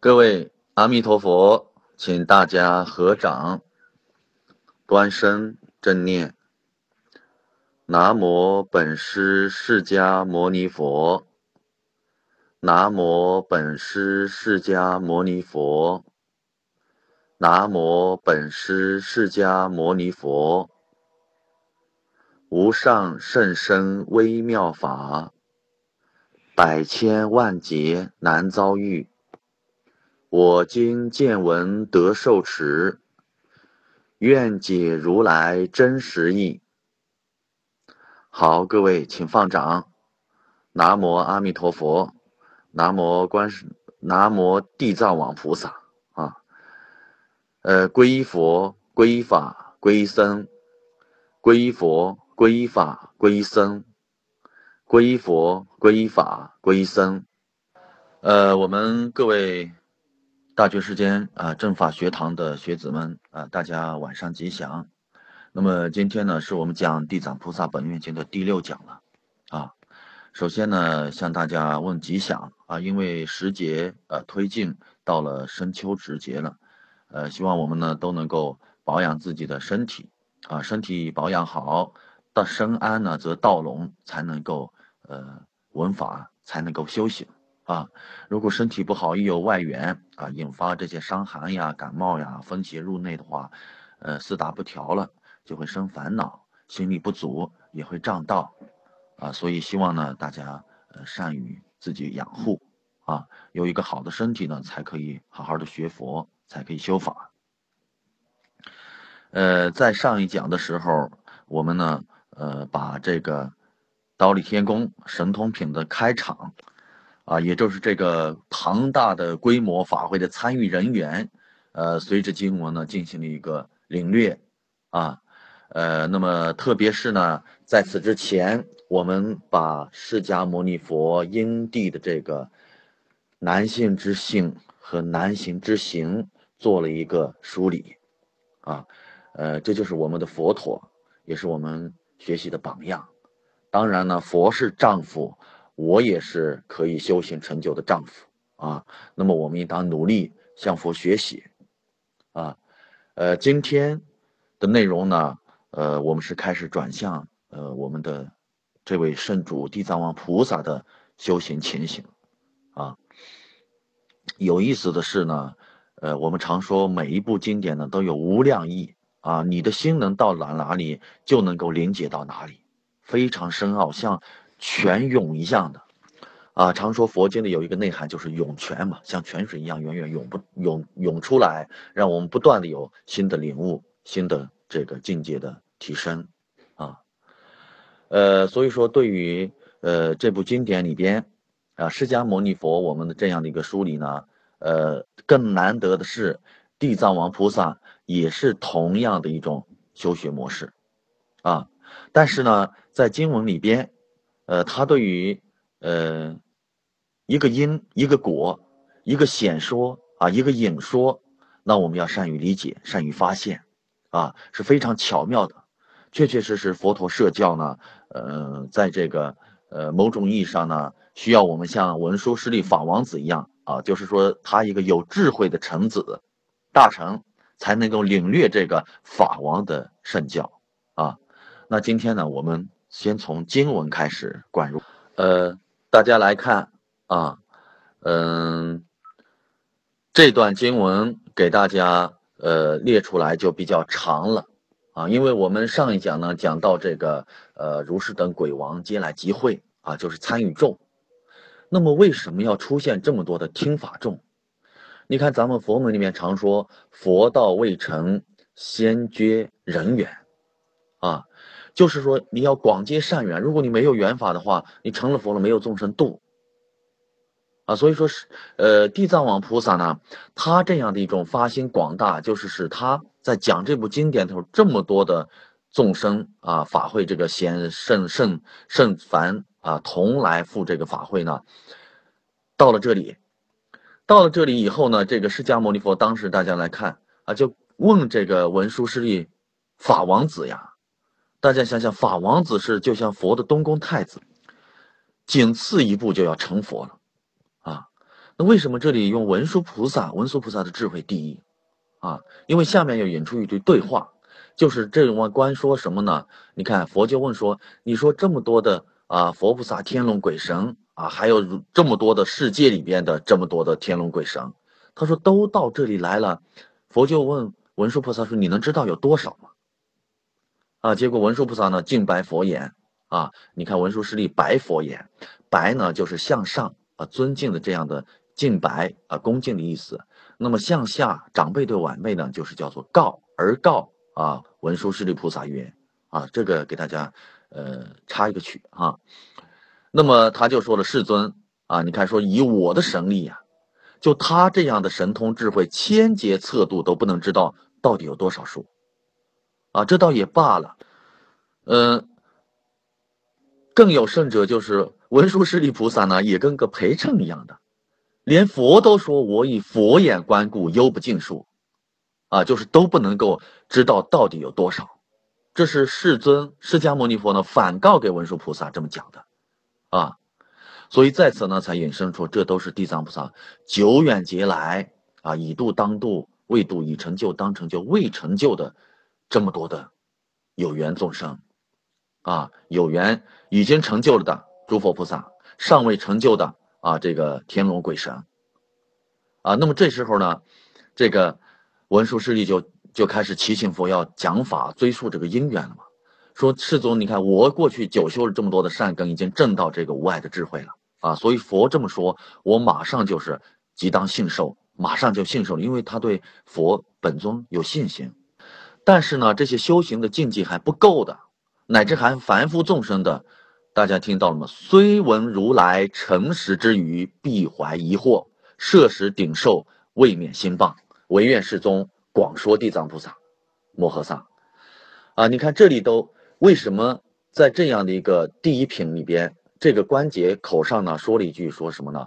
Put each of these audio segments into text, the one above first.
各位阿弥陀佛，请大家合掌，端身正念。南无本师释迦牟尼佛。南无本师释迦牟尼佛。南无本师释迦牟尼佛。无上甚深微妙法，百千万劫难遭遇。我今见闻得受持，愿解如来真实义。好，各位请放掌。南无阿弥陀佛，南无南无地藏王菩萨啊。皈依佛，皈依法，皈依僧。皈依佛，皈依法，皈依僧。皈依佛，皈依法，皈依僧。我们各位大觉世间正法学堂的学子们大家晚上吉祥。那么今天呢，是我们讲地藏菩萨本愿经的第6讲了啊。首先呢，向大家问吉祥啊，因为时节推进到了深秋时节了，希望我们呢都能够保养自己的身体啊，身体保养好，到身安呢则道隆，才能够闻法，才能够修行啊。如果身体不好，一有外缘啊，引发这些伤寒呀、感冒呀、风邪入内的话，四大不调了，就会生烦恼，心力不足也会障道啊。所以希望呢大家善于自己养护啊，有一个好的身体呢，才可以好好的学佛，才可以修法。在上一讲的时候，我们呢把这个忉利天宫神通品的开场啊，也就是这个庞大的规模法会的参与人员，随着经文呢进行了一个领略啊。那么特别是呢，在此之前，我们把释迦牟尼佛因地的这个男性之性和男行之行做了一个梳理啊。这就是我们的佛陀，也是我们学习的榜样。当然呢，佛是丈夫，我也是可以修行成就的丈夫啊。那么我们应当努力向佛学习啊。今天的内容呢，我们是开始转向我们的这位圣主地藏王菩萨的修行情形啊。有意思的是呢，我们常说每一部经典呢都有无量义啊，你的心能到哪里，就能够理解到哪里，非常深奥，像泉涌一样的啊。常说佛经的有一个内涵就是涌泉嘛，像泉水一样源源涌出来，让我们不断的有新的领悟，新的这个境界的提升啊。所以说对于这部经典里边啊，释迦牟尼佛我们的这样的一个梳理呢，更难得的是地藏王菩萨也是同样的一种修学模式啊。但是呢，在经文里边，他对于一个因、一个果、一个显说啊、一个隐说，那我们要善于理解、善于发现啊，是非常巧妙的。确确实实，佛陀设教呢，在这个某种意义上呢，需要我们像文殊师利法王子一样啊，就是说他一个有智慧的臣子、大臣，才能够领略这个法王的圣教啊。那今天呢，我们先从经文开始灌入，大家来看啊，这段经文给大家列出来就比较长了啊，因为我们上一讲呢讲到这个如是等鬼王皆来集会啊，就是参与众。那么为什么要出现这么多的听法众？你看咱们佛门里面常说佛道未成先觉人缘啊，就是说你要广结善缘，如果你没有缘法的话，你成了佛了没有众生度啊。所以说是地藏王菩萨呢，他这样的一种发心广大，就是使他在讲这部经典的时候，这么多的众生啊，法会这个圣凡啊，同来赴这个法会呢。到了这里，以后呢，这个释迦牟尼佛当时大家来看啊，就问这个文殊师利法王子呀，大家想想，法王子是就像佛的东宫太子，仅次一步就要成佛了啊。 那为什么这里用文殊菩萨？文殊菩萨的智慧第一啊，因为下面要引出一句对话，就是这种观说什么呢？你看佛就问说，你说这么多的佛菩萨、天龙鬼神啊，还有这么多的世界里边的这么多的天龙鬼神，他说都到这里来了，佛就问文殊菩萨说，你能知道有多少吗？结果文殊菩萨呢敬白佛言你看文殊师利白佛言，白呢就是向上尊敬的这样的敬白恭敬的意思。那么向下长辈对晚辈呢，就是叫做告而告文殊师利菩萨曰这个给大家插一个曲那么他就说了，世尊你看说以我的神力就他这样的神通智慧，千劫测度都不能知道到底有多少数这倒也罢了。更有甚者，就是文殊师利菩萨呢，也跟个陪衬一样的，连佛都说我以佛眼观故，犹不尽数就是都不能够知道到底有多少。这是世尊释迦牟尼佛呢反告给文殊菩萨这么讲的所以在此呢才引申出，这都是地藏菩萨久远劫来已度当度，未度已成就当成就，未成就的这么多的有缘众生有缘已经成就了的诸佛菩萨，尚未成就的这个天龙鬼神那么这时候呢，这个文殊师利就开始祈请佛要讲法，追溯这个因缘了嘛。说世尊，你看我过去久修了这么多的善根，已经证到这个无碍的智慧了所以佛这么说，我马上就是即当信受，马上就信受了，因为他对佛本尊有信心。但是呢，这些修行的境界还不够的，乃至还凡夫众生的，大家听到了吗？虽闻如来诚实之语，必怀疑惑，摄食顶受，未免心谤，唯愿世尊广说地藏菩萨摩诃萨你看这里都为什么在这样的一个第一品里边，这个关节口上呢说了一句，说什么呢？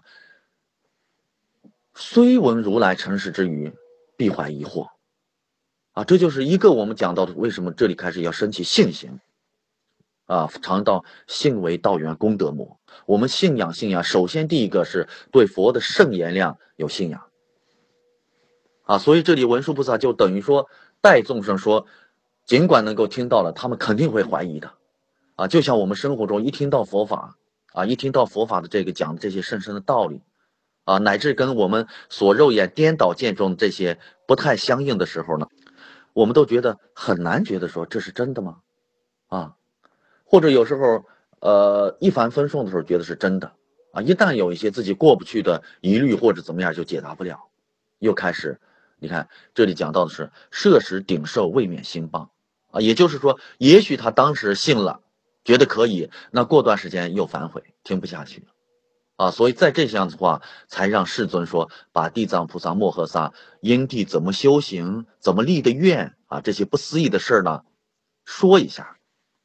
虽闻如来诚实之语，必怀疑惑这就是一个我们讲到的，为什么这里开始要升起信心常道信为道源功德母。我们信仰，首先第一个是对佛的圣言量有信仰所以这里文殊菩萨就等于说带众生说，尽管能够听到了，他们肯定会怀疑的就像我们生活中一听到佛法一听到佛法的这个讲的这些甚深的道理乃至跟我们所肉眼颠倒见中的这些不太相应的时候呢，我们都觉得很难觉得说这是真的吗或者有时候一帆风顺的时候觉得是真的一旦有一些自己过不去的疑虑或者怎么样，就解答不了，又开始你看这里讲到的是摄食顶受，未免心谤也就是说也许他当时信了，觉得可以，那过段时间又反悔，听不下去所以在这样子的话，才让世尊说把地藏菩萨摩诃萨因地怎么修行，怎么立的愿这些不思议的事呢说一下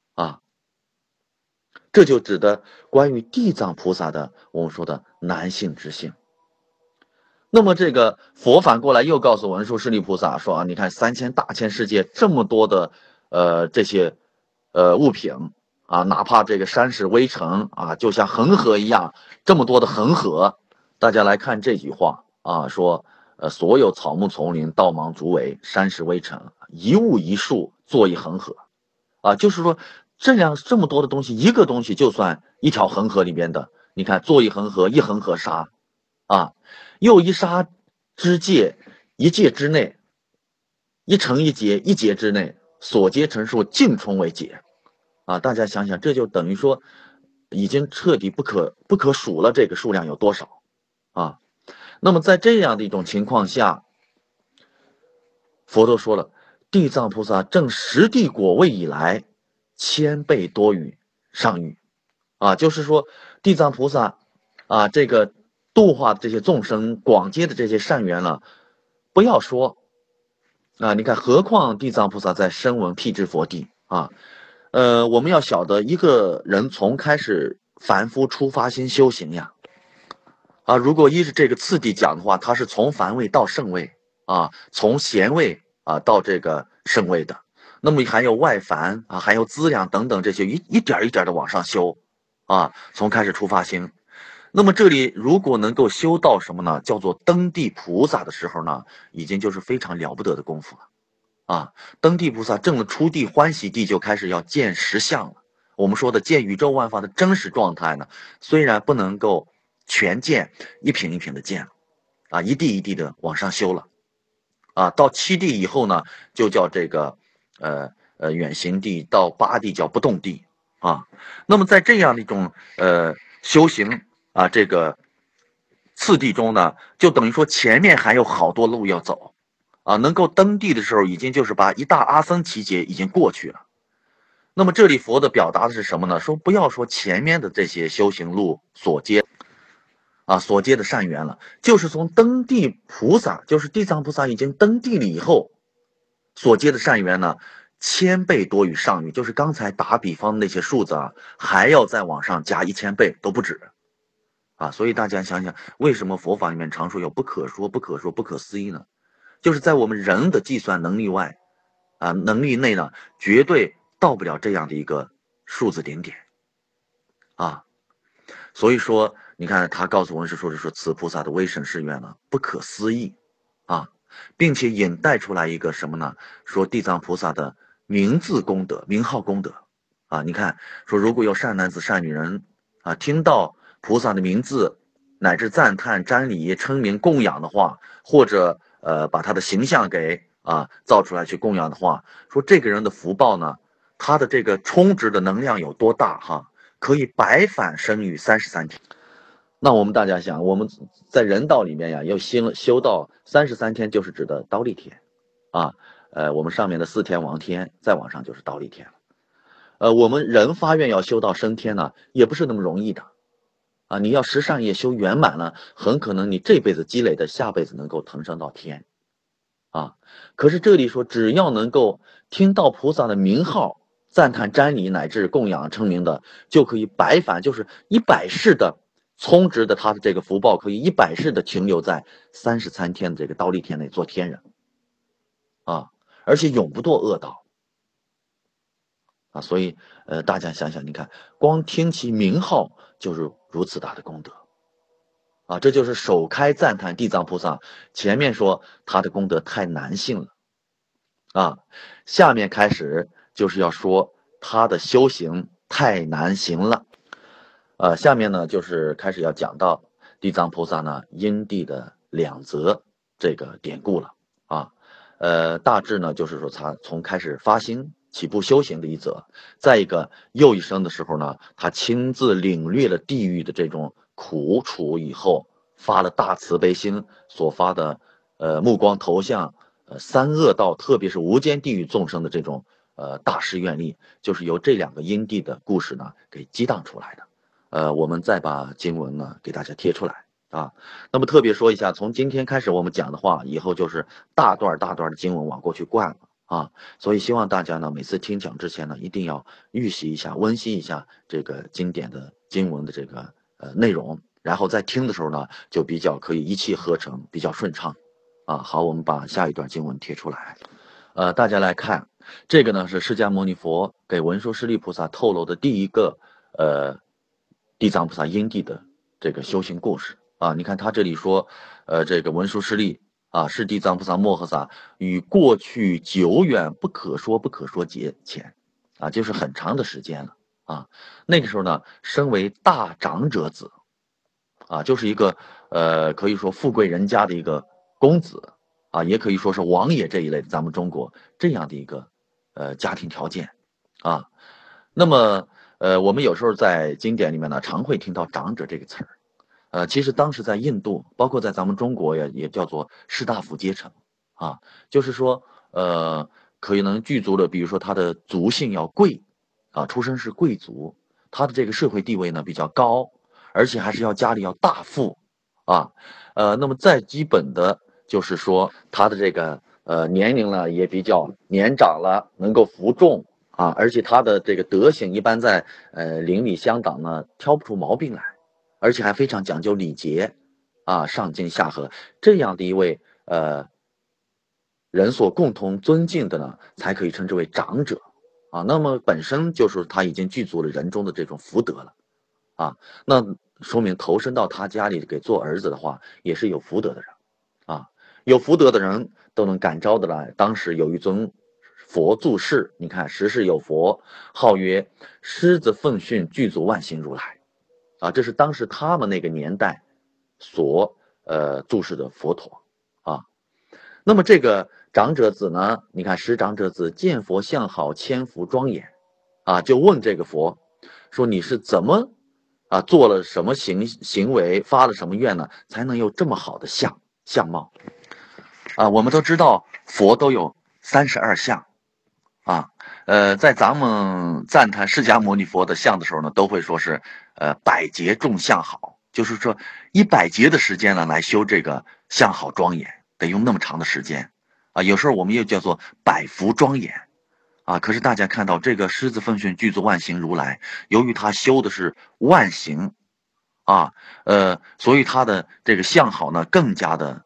这就指的关于地藏菩萨的我们说的难信之性。那么这个佛反过来又告诉文殊师利菩萨说你看3000大千世界这么多的这些物品哪怕这个山石微尘就像恒河一样，这么多的恒河，大家来看这句话说所有草木丛林道芒竹苇山石微尘，一物一树作一恒河就是说这么多的东西，一个东西就算一条恒河里边的，你看作一恒河，一恒河沙又一沙之界，一界之内，一城一劫，一劫之内，所劫成数尽充为劫大家想想，这就等于说已经彻底不可数了，这个数量有多少那么在这样的一种情况下，佛都说了，地藏菩萨正实地果位以来，1000倍多于上欲就是说地藏菩萨这个度化这些众生广结的这些善缘了，不要说你看何况地藏菩萨在声闻辟支佛地我们要晓得一个人从开始凡夫出发心修行如果依着这个次第讲的话，他是从凡位到圣位从贤位到这个圣位的，那么还有外凡还有资粮等等这些一点一点的往上修从开始出发心， 那么这里如果能够修到什么呢？叫做登地菩萨的时候呢，已经就是非常了不得的功夫了。啊，登地菩萨证了初地欢喜地，就开始要见实相了。我们说的见宇宙万法的真实状态呢，虽然不能够全见，一品一品的见了，啊，一地一地的往上修了。啊，到七地以后呢，就叫这个远行地，到八地叫不动地啊。那么在这样的一种修行啊，这个次第中呢，就等于说前面还有好多路要走啊。能够登地的时候，已经就是把一大阿僧祇劫已经过去了。那么这里佛的表达的是什么呢？说不要说前面的这些修行路所结的善缘了，就是从登地菩萨，就是地藏菩萨已经登地了以后所结的善缘呢，1000倍多于上缘，就是刚才打比方的那些数字啊，还要再往上加1000倍都不止啊。所以大家想想，为什么佛法里面常说有不可说、不可说、不可思议呢？就是在我们人的计算能力外啊，能力内呢，绝对到不了这样的一个数字顶点啊。所以说，你看他告诉文殊说是说此菩萨的威神誓愿呢不可思议啊，并且引带出来一个什么呢？说地藏菩萨的名字功德、名号功德啊。你看说如果有善男子、善女人啊，听到菩萨的名字，乃至赞叹、瞻礼、称名、供养的话，或者把他的形象给造出来去供养的话，说这个人的福报呢，他的这个充值的能量有多大哈？可以百返生于33天。那我们大家想，我们在人道里面呀，要修到33天，就是指的忉利天啊。我们上面的4天王天，再往上就是忉利天了。我们人发愿要修到升天呢，也不是那么容易的啊。你要十善业修圆满了，很可能你这辈子积累的，下辈子能够腾升到天啊。可是这里说，只要能够听到菩萨的名号，赞叹、瞻礼乃至供养称名的，就可以百返，就是100世的充值的他的这个福报，可以100世的停留在33天的这个忉利天内做天人啊，而且永不堕恶道啊。所以大家想想，你看光听其名号就是如此大的功德啊。这就是首开赞叹地藏菩萨，前面说他的功德太难信了啊，下面开始就是要说他的修行太难行了。下面呢就是开始要讲到地藏菩萨呢因地的2则这个典故了啊。大致呢就是说他从开始发心起步修行的一则，再一个又一生的时候呢，他亲自领略了地狱的这种苦楚以后，发了大慈悲心所发的目光投向三恶道，特别是无间地狱众生的这种大誓愿力，就是由这2个因地的故事呢给激荡出来的。我们再把经文呢给大家贴出来啊。那么特别说一下，从今天开始我们讲的话，以后就是大段大段的经文往过去灌了啊。所以希望大家呢每次听讲之前呢，一定要预习一下、温习一下这个经典的经文的这个内容，然后在听的时候呢，就比较可以一气呵成，比较顺畅啊。好，我们把下一段经文贴出来。大家来看，这个呢是释迦牟尼佛给文殊师利菩萨透露的第一个地藏菩萨因地的这个修行故事啊。你看他这里说，这个文殊师利啊，是地藏菩萨摩诃萨与过去久远不可说不可说劫前啊，就是很长的时间了啊。那个时候呢，身为大长者子啊，就是一个可以说富贵人家的一个公子啊，也可以说是王爷这一类的，咱们中国这样的一个家庭条件啊。那么我们有时候在经典里面呢，常会听到长者这个词儿，其实当时在印度，包括在咱们中国也叫做士大夫阶层啊，就是说可能具足了，比如说他的族姓要贵啊，出身是贵族，他的这个社会地位呢比较高，而且还是要家里要大富啊。那么再基本的就是说他的这个年龄呢也比较年长了，能够服众啊，而且他的这个德行一般在邻里乡党呢挑不出毛病来，而且还非常讲究礼节啊，上敬下和这样的一位人所共同尊敬的呢，才可以称之为长者啊。那么本身就是他已经具足了人中的这种福德了啊。那说明投身到他家里给做儿子的话，也是有福德的人啊。有福德的人都能感召的来。当时有一尊佛住世，你看时世有佛，号曰狮子奋迅具足万行如来啊，这是当时他们那个年代所注释的佛陀啊。那么这个长者子呢，你看使长者子见佛相好，千福庄严啊，就问这个佛说你是怎么做了什么行为，发了什么愿呢，才能有这么好的相貌啊？我们都知道佛都有32相啊，在咱们赞叹释迦牟尼佛的像的时候呢，都会说是百劫众相好，就是说100劫的时间呢来修这个相好庄严，得用那么长的时间啊。有时候我们又叫做百福庄严啊。可是大家看到这个狮子奋迅具足万行如来，由于他修的是万行啊，所以他的这个相好呢更加的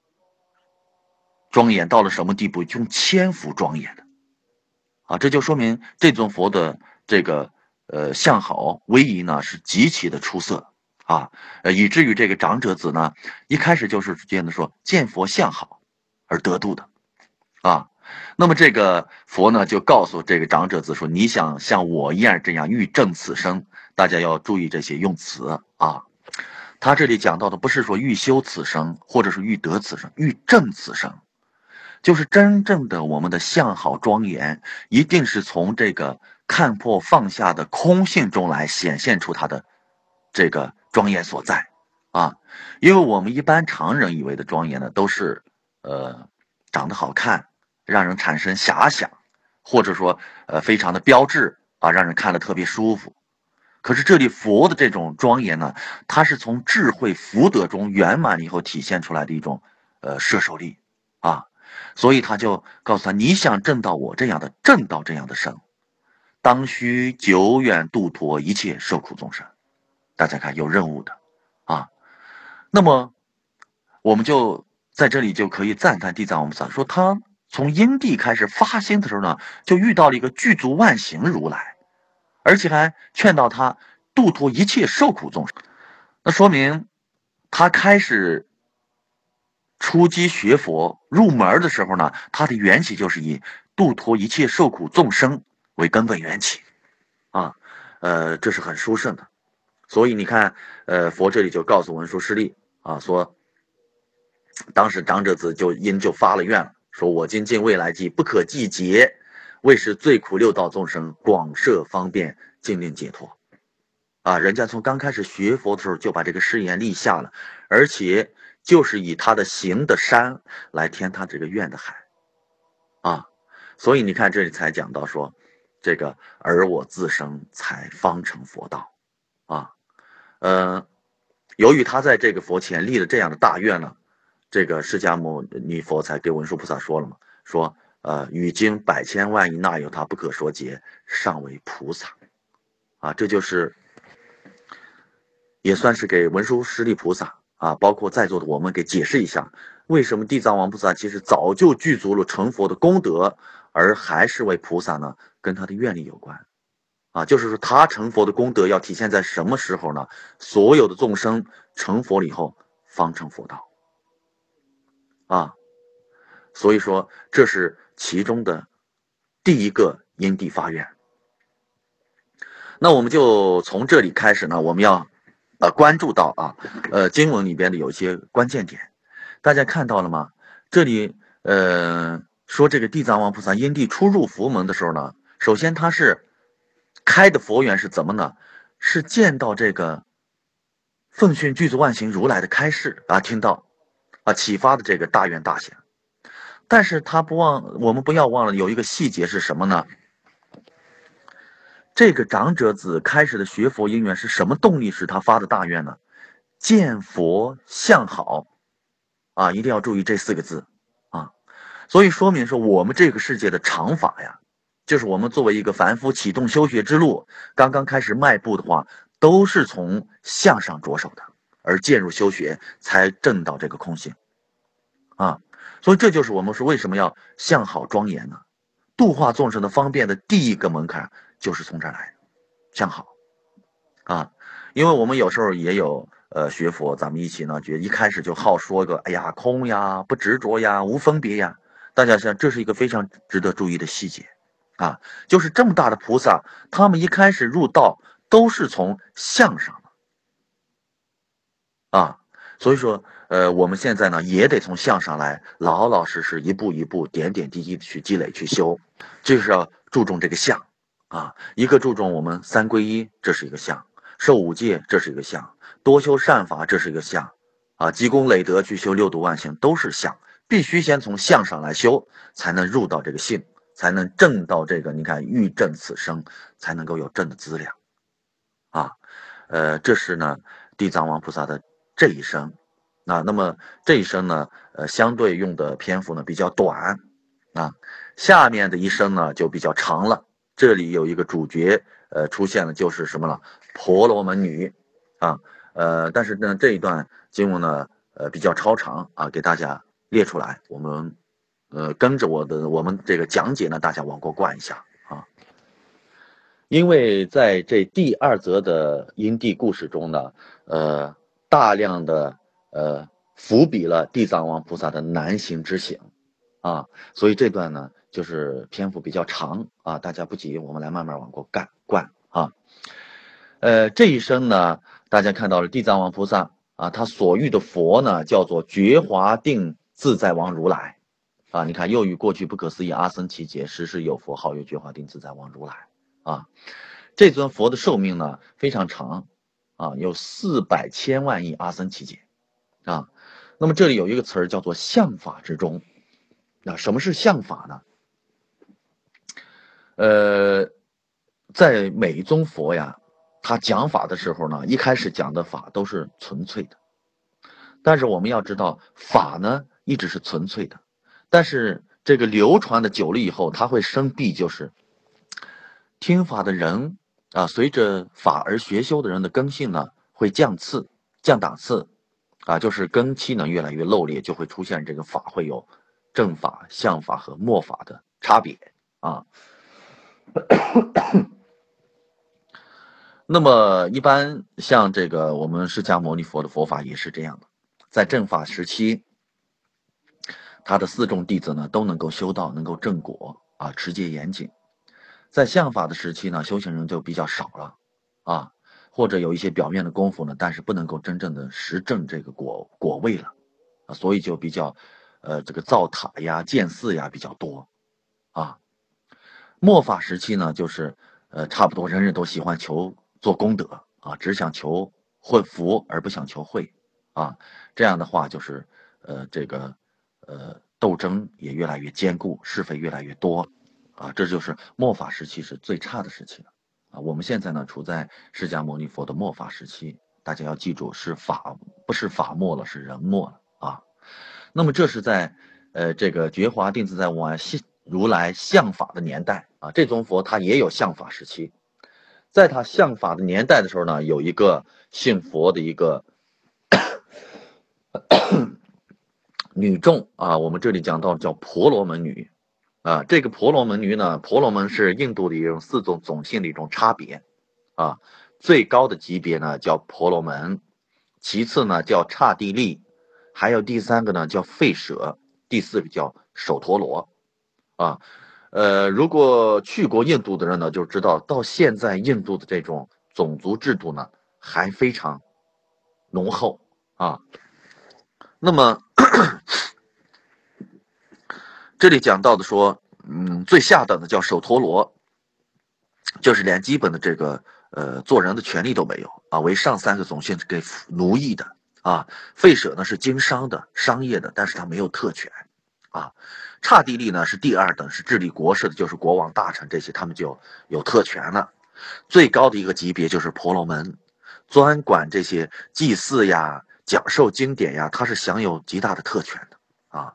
庄严，到了什么地步？用千福庄严的啊，这就说明这尊佛的这个相好威仪呢是极其的出色啊，以至于这个长者子呢一开始就是这样的说见佛相好而得度的啊。那么这个佛呢就告诉这个长者子说，你想像我一样这样欲证此生，大家要注意这些用词啊。他这里讲到的不是说欲修此生，或者是欲得此生，欲证此生。就是真正的我们的相好庄严，一定是从这个看破放下的空性中来显现出它的这个庄严所在啊。因为我们一般常人以为的庄严呢，都是长得好看，让人产生遐想，或者说非常的标致啊，让人看了特别舒服。可是这里佛的这种庄严呢，它是从智慧福德中圆满了以后体现出来的一种摄受力啊。所以他就告诉他，你想证到我这样的生，当须久远度脱一切受苦众生。大家看有任务的啊。那么我们就在这里就可以赞叹地藏王菩萨，说他从因地开始发心的时候呢，就遇到了一个具足万行如来，而且还劝导他度脱一切受苦众生。那说明他开始初机学佛入门的时候呢，他的缘起就是以度脱一切受苦众生为根本缘起啊，这是很殊胜的。所以你看，佛这里就告诉文殊师利啊，说当时长者子就发了愿了，说我今尽未来际不可计劫，为使最苦六道众生广设方便，尽令解脱啊。人家从刚开始学佛的时候就把这个誓言立下了，而且就是以他的行的山来填他这个愿的海啊。所以你看这里才讲到说，这个而我自生才方成佛道啊。由于他在这个佛前立了这样的大愿了，这个释迦牟尼佛才给文殊菩萨说了嘛，说语经百千万亿那有他不可说劫，尚为菩萨啊。这就是也算是给文殊师利菩萨啊，包括在座的我们给解释一下，为什么地藏王菩萨其实早就具足了成佛的功德，而还是为菩萨呢？跟他的愿力有关啊，就是说他成佛的功德要体现在什么时候呢？所有的众生成佛了以后方成佛道啊。所以说这是其中的第一个因地发愿。那我们就从这里开始呢，我们要关注到经文里边的有一些关键点，大家看到了吗？这里说这个地藏王菩萨因地初入佛门的时候呢，首先他是开的佛缘是怎么呢？是见到这个奉训具足万行如来的开示啊，听到启发的这个大愿大行。但是我们不要忘了有一个细节是什么呢？这个长者子开始的学佛因缘是什么动力使他发的大愿呢？见佛相好啊，一定要注意这4个字啊。所以说明说我们这个世界的常法呀，就是我们作为一个凡夫启动修学之路，刚刚开始迈步的话，都是从向上着手的，而渐入修学才证到这个空性啊。所以这就是我们说为什么要相好庄严呢？度化众生的方便的第一个门槛就是从这儿来的，相好啊。 因为我们有时候也有学佛，咱们一起呢，觉得一开始就好说个，哎呀，空呀，不执着呀，无分别呀。大家想，这是一个非常值得注意的细节啊，就是这么大的菩萨，他们一开始入道都是从相上的啊，所以说，我们现在呢也得从相上来，老老实实一步一步、点点滴滴的去积累、去修，就是要注重这个相啊，一个注重我们三皈依，这是一个相。受五戒，这是一个相；多修善法，这是一个相；啊，积功累德去修六度万行，都是相。必须先从相上来修，才能入到这个性，才能证到这个。你看，欲证此生，才能够有证的资粮啊。这是呢，地藏王菩萨的这一生啊。那么这一生呢，相对用的篇幅呢比较短啊。下面的一生呢就比较长了。这里有一个主角，出现了，就是什么了？婆罗门女啊。但是呢，这一段经文呢，比较超长啊，给大家列出来。我们，跟着我们这个讲解呢，大家往过灌一下啊。因为在这第二则的因地故事中呢，大量的伏笔了地藏王菩萨的难行之行啊，所以这段呢就是篇幅比较长啊，大家不急，我们来慢慢往过灌啊。这一生呢，大家看到了地藏王菩萨啊，他所遇的佛呢叫做觉华定自在王如来啊。你看，又与过去不可思议阿僧祇劫，时时有佛号曰觉华定自在王如来啊。这尊佛的寿命呢非常长啊，有400千万亿阿僧祇劫啊。那么这里有一个词儿叫做相法之中。那什么是相法呢？在每一宗佛呀，他讲法的时候呢，一开始讲的法都是纯粹的。但是我们要知道，法呢一直是纯粹的，但是这个流传的久了以后，它会生弊，就是听法的人啊，随着法而学修的人的根性呢，会降档次啊，就是根基呢越来越漏劣，就会出现这个法会有正法、相法和末法的差别啊。那么一般像这个我们释迦牟尼佛的佛法也是这样的，在正法时期，他的4众弟子呢都能够修道，能够正果啊，持戒严谨。在相法的时期呢，修行人就比较少了啊，或者有一些表面的功夫呢，但是不能够真正的实证这个果位了啊，所以就比较这个造塔呀、建寺呀比较多啊。末法时期呢，就是差不多人人都喜欢求做功德啊，只想求会福而不想求慧啊。这样的话就是这个斗争也越来越坚固，是非越来越多啊。这就是末法时期是最差的时期了啊。我们现在呢处在释迦牟尼佛的末法时期，大家要记住是法，不是法末了，是人末了啊。那么这是在这个觉华定自在王如来相法的年代啊，这尊佛他也有相法时期。在他相法的年代的时候呢，有一个信佛的一个女众啊，我们这里讲到叫婆罗门女啊。这个婆罗门女呢，婆罗门是印度的一种4种种姓的一种差别啊。最高的级别呢叫婆罗门，其次呢叫刹帝利，还有第3个呢叫吠舍，第4个叫首陀罗啊。如果去过印度的人呢，就知道到现在印度的这种种族制度呢还非常浓厚啊。那么这里讲到的说，最下等的叫首陀罗，就是连基本的这个做人的权利都没有啊，为上3个种姓给奴役的啊。吠舍呢是经商的、商业的，但是他没有特权啊。刹帝利呢是第2等，是治理国事的，就是国王、大臣这些，他们就有特权了。最高的一个级别就是婆罗门，专管这些祭祀呀、讲授经典呀，他是享有极大的特权的啊。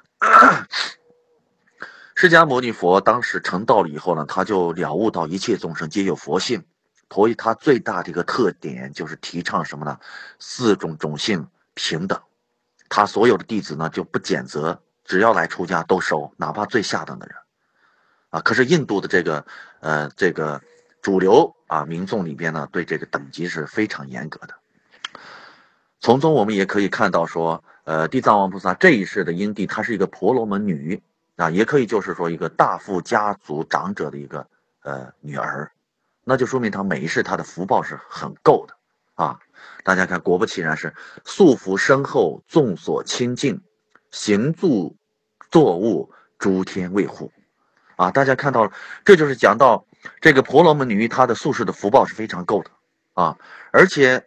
释迦牟尼佛当时成道了以后呢，他就了悟到一切众生皆有佛性，所以他最大的一个特点就是提倡什么呢？4种种姓平等，他所有的弟子呢就不拣择，只要来出家都收，哪怕最下等的人啊。可是印度的这个主流民众里边呢对这个等级是非常严格的。从中我们也可以看到说，地藏王菩萨这一世的因地，她是一个婆罗门女也可以就是说一个大富家族长者的一个女儿，那就说明她每一世她的福报是很够的大家看，果不其然是素福深厚，众所亲近，行住作物，诸天卫护大家看到了，这就是讲到这个婆罗门女她的宿世的福报是非常够的而且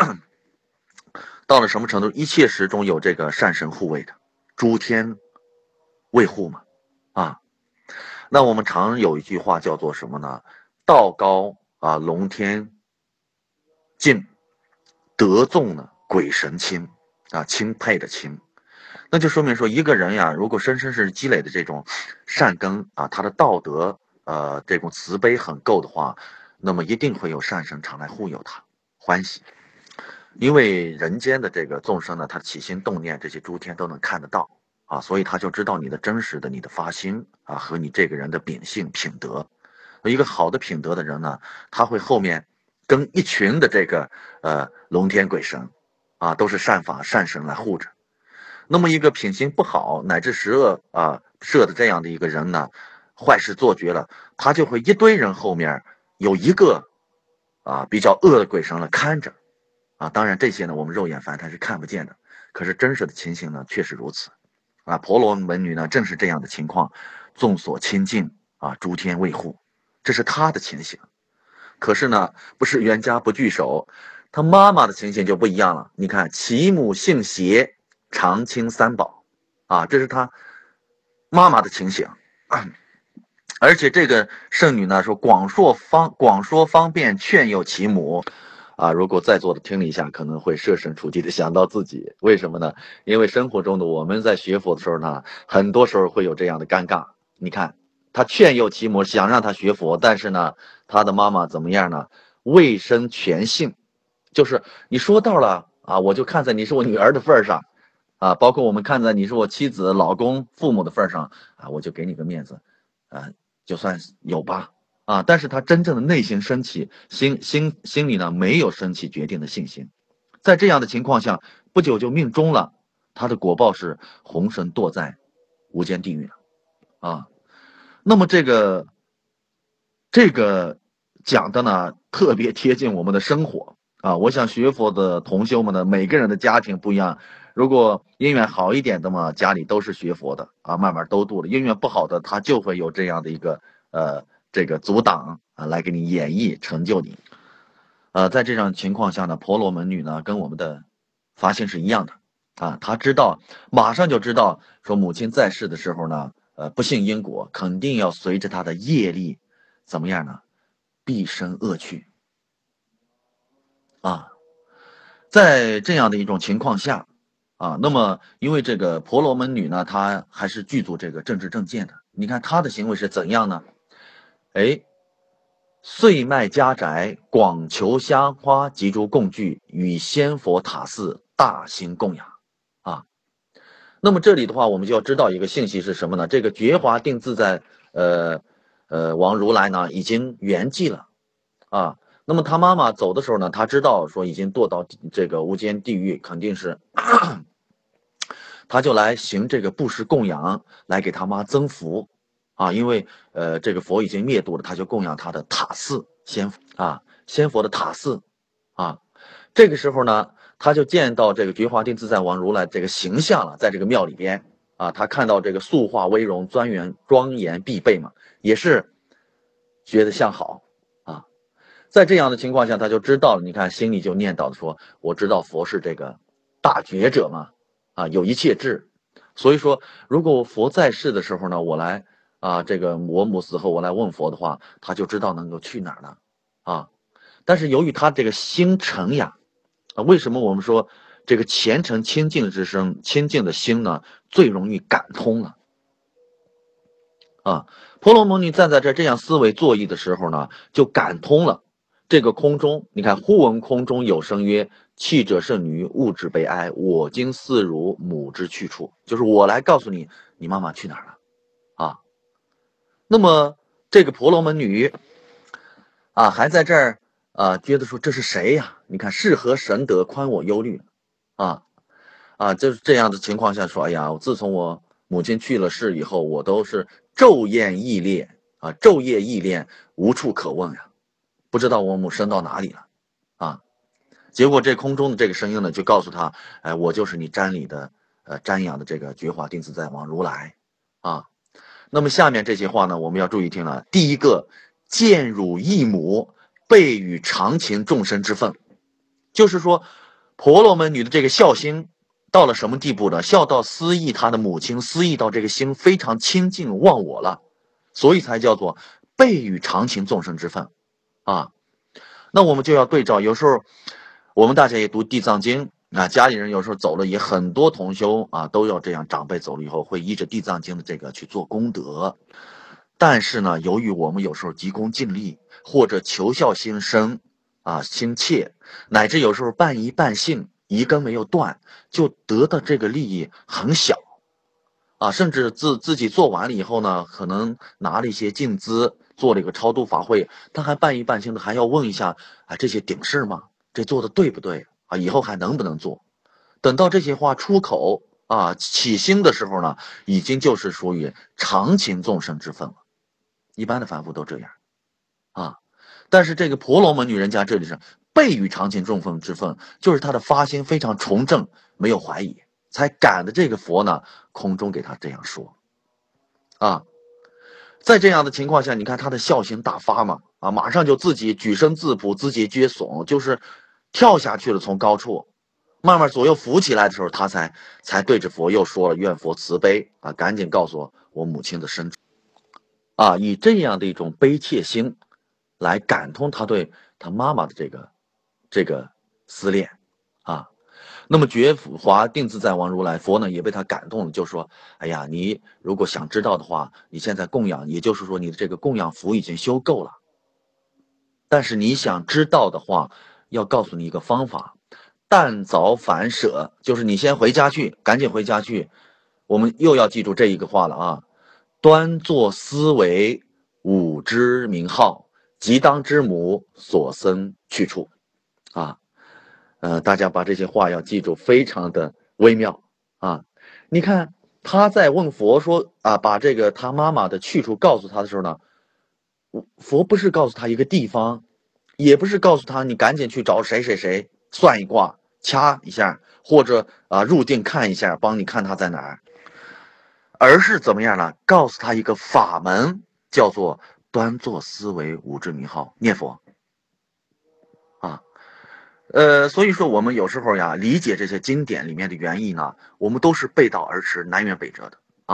到了什么程度？一切时中有这个善神护卫的，诸天卫护嘛那我们常有一句话叫做什么呢？道高龙天近，德重呢鬼神亲钦佩的钦。那就说明说一个人呀，如果深深是积累的这种善根他的道德这种慈悲很够的话，那么一定会有善神常来护佑他，欢喜。因为人间的这个众生呢，他起心动念，这些诸天都能看得到所以他就知道你的真实的你的发心和你这个人的秉性品德。一个好的品德的人呢，他会后面跟一群的这个龙天鬼神都是善法善神来护着。那么一个品行不好乃至十恶设的这样的一个人呢，坏事做绝了，他就会一堆人后面有一个比较恶的鬼神来看着当然这些呢我们肉眼凡胎是看不见的，可是真实的情形呢确实如此婆罗门女呢正是这样的情况，众所亲近诸天卫护，这是她的情形。可是呢不是冤家不聚首，她妈妈的情形就不一样了。你看其母姓邪，常亲三宝这是她妈妈的情形而且这个圣女呢说广说方便劝诱其母如果在座的听了一下，可能会设身处地的想到自己。为什么呢？因为生活中的我们在学佛的时候呢，很多时候会有这样的尴尬。你看他劝诱其母想让他学佛，但是呢他的妈妈怎么样呢？未生全性，就是你说到了我就看在你是我女儿的份上包括我们看在你是我妻子老公父母的份上我就给你个面子就算有吧但是他真正的内心升起心里呢没有升起决定的信心，在这样的情况下不久就命终了，他的果报是红绳堕在无间地狱了那么这个讲的呢特别贴近我们的生活我想学佛的同修们呢，每个人的家庭不一样，如果姻缘好一点的嘛，家里都是学佛的慢慢都度了；姻缘不好的，他就会有这样的一个这个阻挡来给你演绎成就你。在这种情况下呢，婆罗门女呢跟我们的发心是一样的她知道，马上就知道说母亲在世的时候呢不信因果，肯定要随着她的业力怎么样呢，必生恶趣在这样的一种情况下那么因为这个婆罗门女呢，她还是具足这个正知正见的。你看她的行为是怎样呢？岁卖家宅，广求香花及诸供具，与仙佛塔寺大兴供养那么这里的话，我们就要知道一个信息是什么呢？这个觉华定自在王如来呢已经圆寂了那么他妈妈走的时候呢，他知道说已经堕到这个无间地狱，肯定是他就来行这个布施供养，来给他妈增福因为这个佛已经灭度了，他就供养他的塔寺仙佛的塔寺这个时候呢，他就见到这个觉华定自在王如来这个形象了，在这个庙里边他看到这个塑化威容、庄严必备嘛，也是觉得像好在这样的情况下，他就知道了，你看心里就念叨说，我知道佛是这个大觉者嘛有一切智，所以说如果佛在世的时候呢，我来这个我母死后我来问佛的话，他就知道能够去哪儿了但是由于他这个心诚呀为什么我们说这个虔诚清净之声清净的心呢最容易感通了婆罗门女站在这样思维作意的时候呢，就感通了这个空中。你看忽闻空中有声曰，弃者圣女，勿之悲哀，我今似汝母之去处，就是我来告诉你你妈妈去哪儿了那么这个婆罗门女还在这儿觉得说这是谁呀？你看是何神德宽我忧虑啊就是这样的情况下说，哎呀，自从我母亲去了世以后，我都是昼夜忆恋昼夜忆恋，无处可问呀，不知道我母升到哪里了啊。结果这空中的这个声音呢，就告诉他，哎，我就是你瞻礼的瞻仰的这个觉华定自在王如来啊。那么下面这些话呢，我们要注意听了。第一个，见汝异母，备与常情众生之分，就是说，婆罗门女的这个孝心到了什么地步呢？孝到思忆她的母亲，思忆到这个心非常亲近忘我了，所以才叫做备与常情众生之分啊。那我们就要对照，有时候我们大家也读地藏经家里人有时候走了，也很多同修都要这样，长辈走了以后会依着地藏经的这个去做功德。但是呢，由于我们有时候急功近利，或者求孝心生心切，乃至有时候半疑半信，一根没有断，就得到这个利益很小甚至自己做完了以后呢，可能拿了一些净资，做了一个超度法会，他还半疑半信的，还要问一下这些顶事吗？这做的对不对以后还能不能做？等到这些话出口起心的时候呢，已经就是属于常情众生之分了。一般的凡夫都这样但是这个婆罗门女人家这里是备与常情众生之分，就是她的发心非常崇正，没有怀疑，才赶的这个佛呢空中给她这样说在这样的情况下，你看她的孝心大发嘛马上就自己举身自仆，自己撅耸，就是跳下去了，从高处慢慢左右扶起来的时候，她才对着佛又说了，愿佛慈悲赶紧告诉我母亲的身以这样的一种悲切心来感通他对他妈妈的这个思念那么觉华定自在王如来佛呢也被他感动了，就说哎呀，你如果想知道的话，你现在供养，也就是说你的这个供养福已经修够了，但是你想知道的话，要告诉你一个方法，但早反舍，就是你先回家去，赶紧回家去，我们又要记住这一个话了端坐思维吾之名号，即当之母所生去处大家把这些话要记住，非常的微妙你看他在问佛说把这个他妈妈的去处告诉他的时候呢，佛不是告诉他一个地方，也不是告诉他你赶紧去找谁谁谁算一卦掐一下，或者入定看一下，帮你看他在哪儿，而是怎么样呢？告诉他一个法门，叫做端坐思维吾之名号，念佛所以说我们有时候理解这些经典里面的原意呢，我们都是背道而驰，南辕北辙的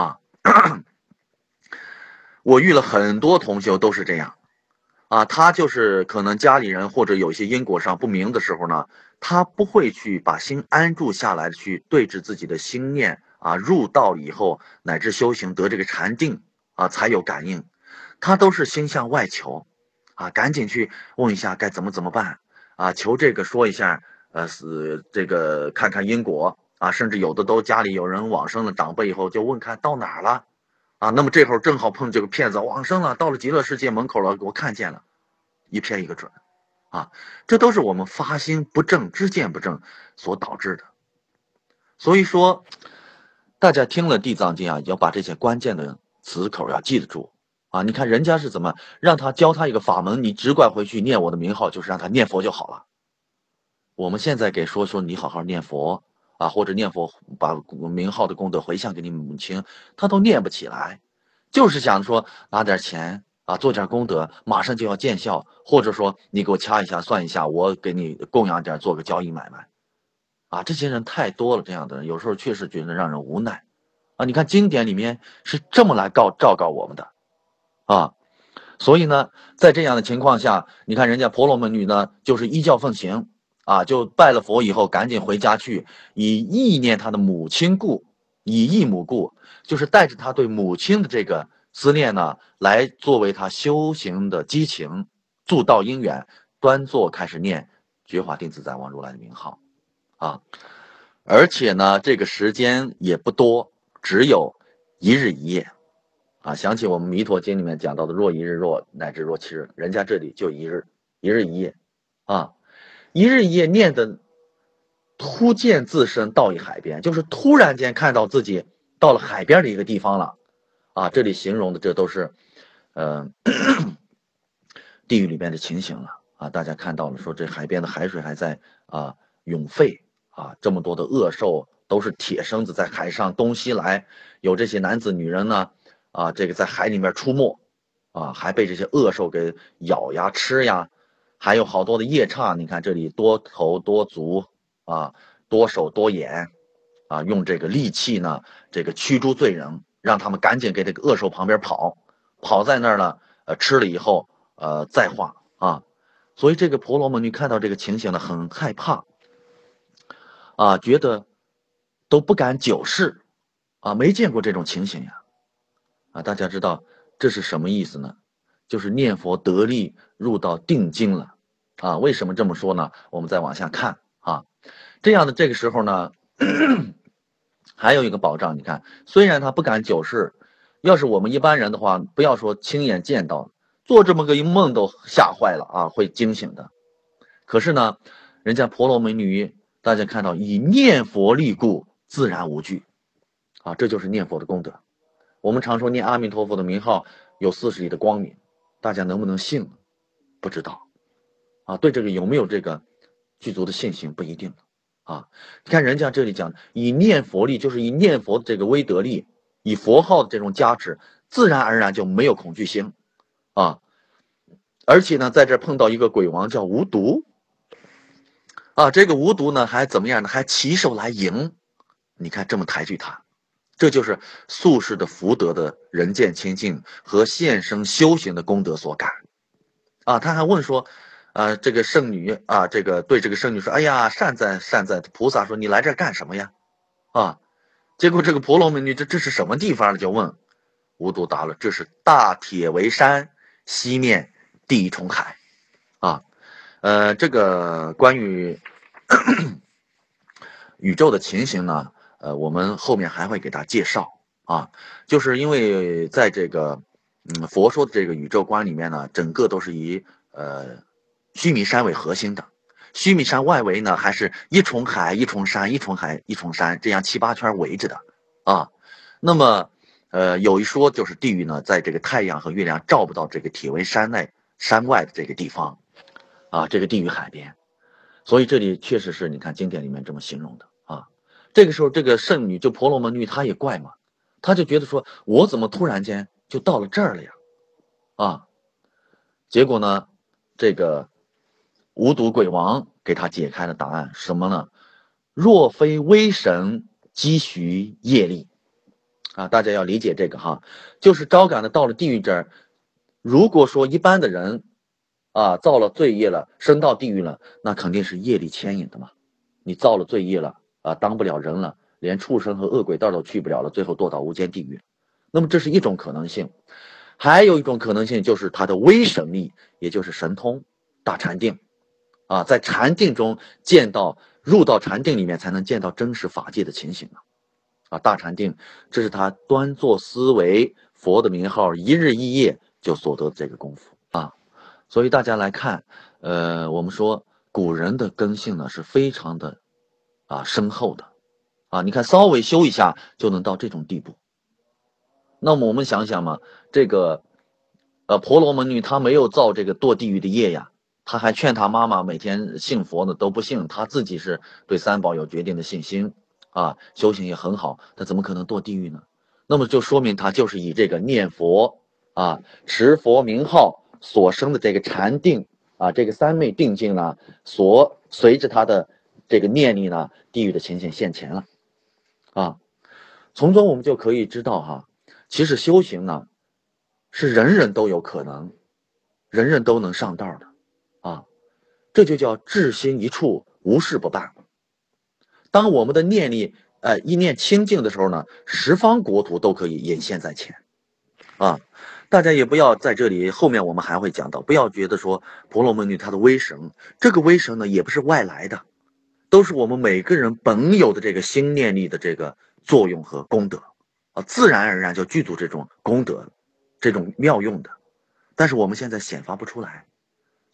我遇了很多同修都是这样他就是可能家里人或者有些因果上不明的时候呢，他不会去把心安住下来，去对治自己的心念入道以后乃至修行得这个禅定才有感应，他都是心向外求赶紧去问一下该怎么办求这个说一下这个看看因果甚至有的都家里有人往生了长辈以后就问看到哪儿了那么这会儿正好碰这个骗子往生了，到了极乐世界门口了，我看见了，一骗一个准这都是我们发心不正、知见不正所导致的。所以说大家听了地藏经要把这些关键的词口要记得住你看人家是怎么让他教他一个法门，你只管回去念我的名号，就是让他念佛就好了。我们现在给说你好好念佛或者念佛把名号的功德回向给你母亲，他都念不起来，就是想说拿点钱做点功德，马上就要见效，或者说你给我掐一下算一下，我给你供养点，做个交易买卖这些人太多了，这样的人有时候确实觉得让人无奈你看经典里面是这么来昭告我们的所以呢在这样的情况下，你看人家婆罗门女呢就是依教奉行就拜了佛以后赶紧回家去，以意念他的母亲故，以忆母故，就是带着他对母亲的这个思念呢，来作为他修行的激情，助道因缘，端坐开始念觉华定自在王如来的名号而且呢这个时间也不多，只有一日一夜想起我们弥陀经里面讲到的若一日若乃至若七日，人家这里就一日一日一夜啊，一日一夜念的突见自身到一海边，就是突然间看到自己到了海边的一个地方了啊。这里形容的这都是地狱里边的情形了啊。大家看到了，说这海边的海水还在涌沸啊，这么多的恶兽都是铁绳子在海上东西来，有这些男子女人呢啊，这个在海里面出没啊，还被这些恶兽给咬呀吃呀，还有好多的夜叉，你看这里多头多足啊，多手多眼啊，用这个利器呢，这个驱逐罪人，让他们赶紧给这个恶兽旁边跑，跑在那儿呢，吃了以后再化啊。所以这个婆罗门女看到这个情形呢，很害怕啊，觉得都不敢久视啊，没见过这种情形呀啊。大家知道这是什么意思呢？就是念佛得力入到定境了啊。为什么这么说呢？我们再往下看啊。这样的这个时候呢，还有一个保障，你看，虽然他不敢久视，要是我们一般人的话，不要说亲眼见到，做这么个一梦都吓坏了啊，会惊醒的。可是呢，人家婆罗门女，大家看到以念佛力故，自然无惧啊，这就是念佛的功德。我们常说念阿弥陀佛的名号有40亿的光明，大家能不能信呢？不知道啊，对这个有没有这个具足的信心不一定啊。你看人家这里讲以念佛力，就是以念佛的这个威德力，以佛号的这种加持，自然而然就没有恐惧心啊。而且呢，在这碰到一个鬼王叫无毒啊，这个无毒呢还怎么样呢？还起手来迎，你看这么抬举他，这就是宿世的福德的人见清净和现生修行的功德所感啊。他还问说，这个圣女啊，这个对这个圣女说，哎呀，善哉善哉。菩萨说，你来这儿干什么呀？啊，结果这个婆罗门女这是什么地方呢？就问无毒答了，这是大铁围山，西面地中海啊。这个关于宇宙的情形呢，我们后面还会给大家介绍啊。就是因为在这个佛说的这个宇宙观里面呢，整个都是以须弥山为核心的。须弥山外围呢，还是一重海、一重山、一重海、一重山，这样7、8圈围着的啊。那么有一说就是地狱呢，在这个太阳和月亮照不到这个铁围山内山外的这个地方啊，这个地狱海边。所以这里确实是你看经典里面这么形容的啊。这个时候，这个圣女就婆罗门女，她也怪嘛，她就觉得说，我怎么突然间就到了这儿了呀？啊，结果呢，这个无毒鬼王给她解开了答案，什么呢？若非威神积许业力啊，大家要理解这个哈，就是招感的到了地狱这儿，如果说一般的人啊造了罪业了，升到地狱了，那肯定是业力牵引的嘛。你造了罪业了啊，当不了人了，连畜生和恶鬼道都去不了了，最后堕到无间地狱。那么这是一种可能性，还有一种可能性就是他的威神力，也就是神通、大禅定啊，在禅定中见到入到禅定里面，才能见到真实法界的情形啊。大禅定，这是他端坐思维佛的名号，一日一夜就所得的这个功夫啊。所以大家来看，我们说古人的根性呢是非常的深厚的啊。你看稍微修一下就能到这种地步。那么我们想想嘛，这个婆罗门女她没有造这个堕地狱的业呀，她还劝她妈妈每天信佛呢，都不信，她自己是对三宝有决定的信心啊，修行也很好，她怎么可能堕地狱呢？那么就说明她就是以这个念佛啊、持佛名号所生的这个禅定啊，这个三昧定境呢，所随着她的这个念力呢，地狱的情形现前了啊。从中我们就可以知道哈，其实修行呢是人人都有可能，人人都能上道的啊，这就叫至心一处，无事不办。当我们的念力一念清净的时候呢，十方国土都可以显现在前啊。大家也不要在这里，后面我们还会讲到，不要觉得说婆罗门女她的威神，这个威神呢也不是外来的，都是我们每个人本有的这个心念力的这个作用和功德啊，自然而然就具足这种功德，这种妙用的。但是我们现在显发不出来，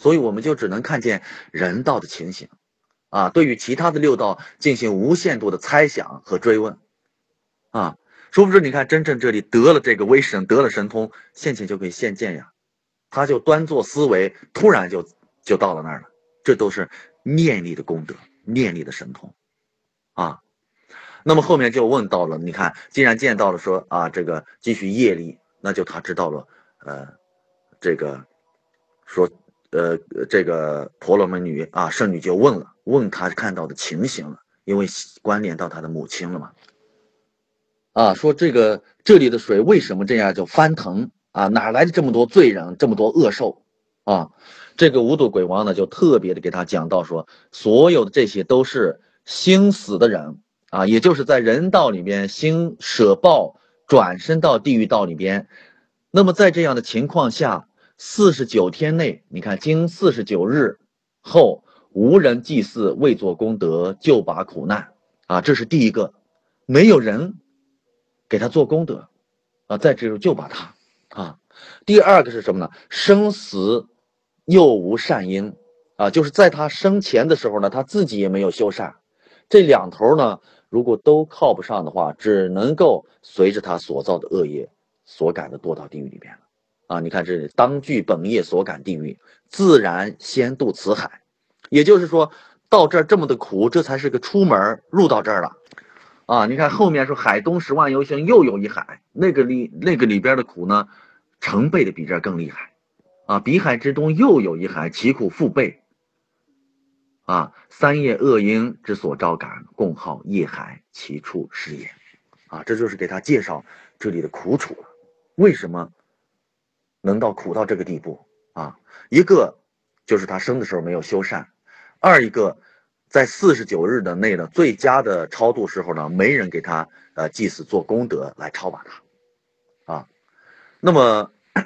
所以我们就只能看见人道的情形啊，对于其他的六道进行无限度的猜想和追问啊。殊不知，你看，真正这里得了这个威神，得了神通，现前就可以现见呀。他就端坐思维，突然就到了那儿了。这都是念力的功德，念力的神通啊。那么后面就问到了，你看，既然见到了说啊，这个继续业力，那就他知道了，这个说，这个婆罗门女啊，圣女就问他看到的情形了，因为关联到他的母亲了嘛。啊，说这里的水为什么这样就翻腾啊？哪来的这么多罪人，这么多恶兽啊？这个无毒鬼王呢，就特别的给他讲到说，所有的这些都是心死的人啊，也就是在人道里边心舍报，转身到地狱道里边。那么在这样的情况下，49天内，你看经49日后，无人祭祀，未做功德，就把苦难啊，这是第一个，没有人给他做功德啊，再之后就把他啊。第二个是什么呢？生死又无善因啊，就是在他生前的时候呢，他自己也没有修善，这两头呢，如果都靠不上的话，只能够随着他所造的恶业所感的堕到地狱里边了啊。你看这里，当具本业所感地狱，自然先渡此海，也就是说到这儿这么的苦，这才是个出门入到这儿了。啊，你看后面说海东10万由心，又有一海，那个里边的苦呢，成倍的比这更厉害啊！彼海之东又有一海，其苦复倍啊！三业恶因之所招感，共号业海，其处是也啊！这就是给他介绍这里的苦楚了。为什么能到苦到这个地步啊？一个就是他生的时候没有修善，二一个在49日的内的最佳的超度时候呢，没人给他祭祀做功德来超拔他啊。那么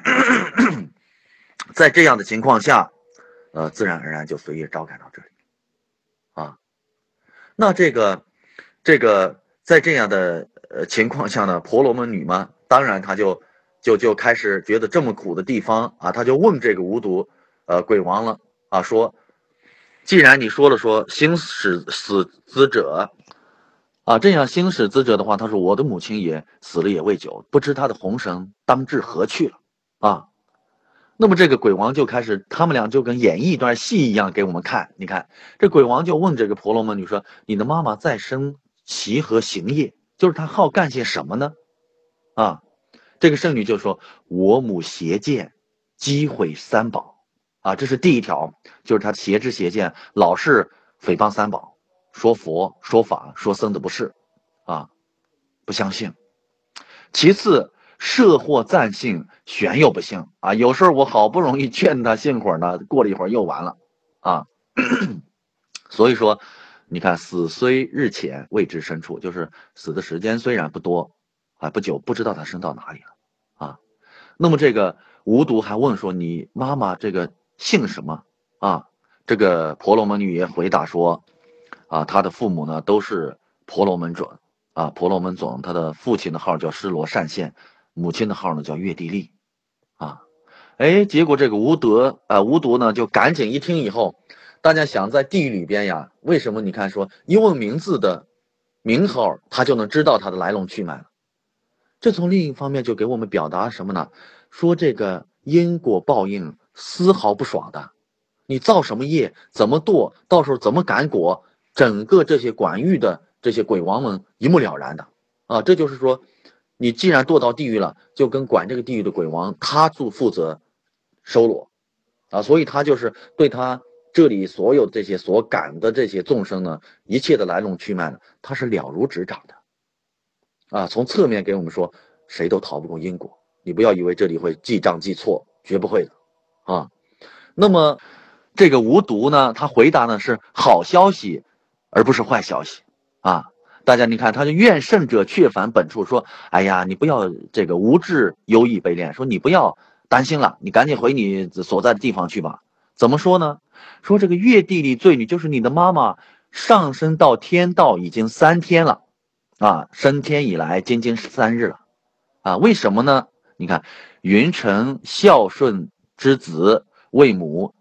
在这样的情况下，自然而然就随业招感到这里啊。那这个在这样的情况下呢，婆罗门女嘛，当然她就开始觉得这么苦的地方啊，她就问这个无毒鬼王了啊，说既然你说了说心死之者啊，这样心死之者的话，他说我的母亲也死了也未久，不知她的红绳当至何去了啊。那么这个鬼王就开始，他们俩就跟演绎一段戏一样给我们看。你看，这鬼王就问这个婆罗门女说：“你的妈妈在生其何行业？就是她好干些什么呢？”啊，这个圣女就说：“我母邪见，击毁三宝。”啊，这是第一条，就是她邪知邪见，老是诽谤三宝，说佛、说法、说僧的不是，啊，不相信。其次，设惑暂信，玄又不信啊。有时候我好不容易劝他信会儿呢，过了一会儿又完了啊。所以说，你看死虽日浅，未知深处，就是死的时间虽然不多啊，不久，不知道他升到哪里了啊。那么这个无毒还问说：“你妈妈这个姓什么啊？”这个婆罗门女也回答说：“啊，她的父母呢都是婆罗门准啊，婆罗门总，他的父亲的号叫施罗善现，母亲的号呢叫月地利啊。”哎，结果这个无毒呢就赶紧一听以后，大家想在地狱里边呀，为什么你看说一问名字的名号，他就能知道他的来龙去脉了？这从另一方面就给我们表达什么呢？说这个因果报应丝毫不爽的，你造什么业，怎么堕，到时候怎么感果，整个这些管狱的这些鬼王们一目了然的啊。这就是说，你既然堕到地狱了，就跟管这个地狱的鬼王他负责收罗啊，所以他就是对他这里所有这些所感的这些众生呢，一切的来龙去脉呢，他是了如指掌的啊。从侧面给我们说，谁都逃不过因果，你不要以为这里会记账记错，绝不会的啊。那么这个无毒呢，他回答呢是好消息，而不是坏消息啊。大家你看，他就愿圣者却返本处，说：“哎呀，你不要这个无智忧异悲恋，说你不要担心了，你赶紧回你所在的地方去吧。”怎么说呢？说这个月地里罪女就是你的妈妈上升到天道已经3天了啊，升天以来仅仅13日了啊。为什么呢？你看，云臣孝顺之子为母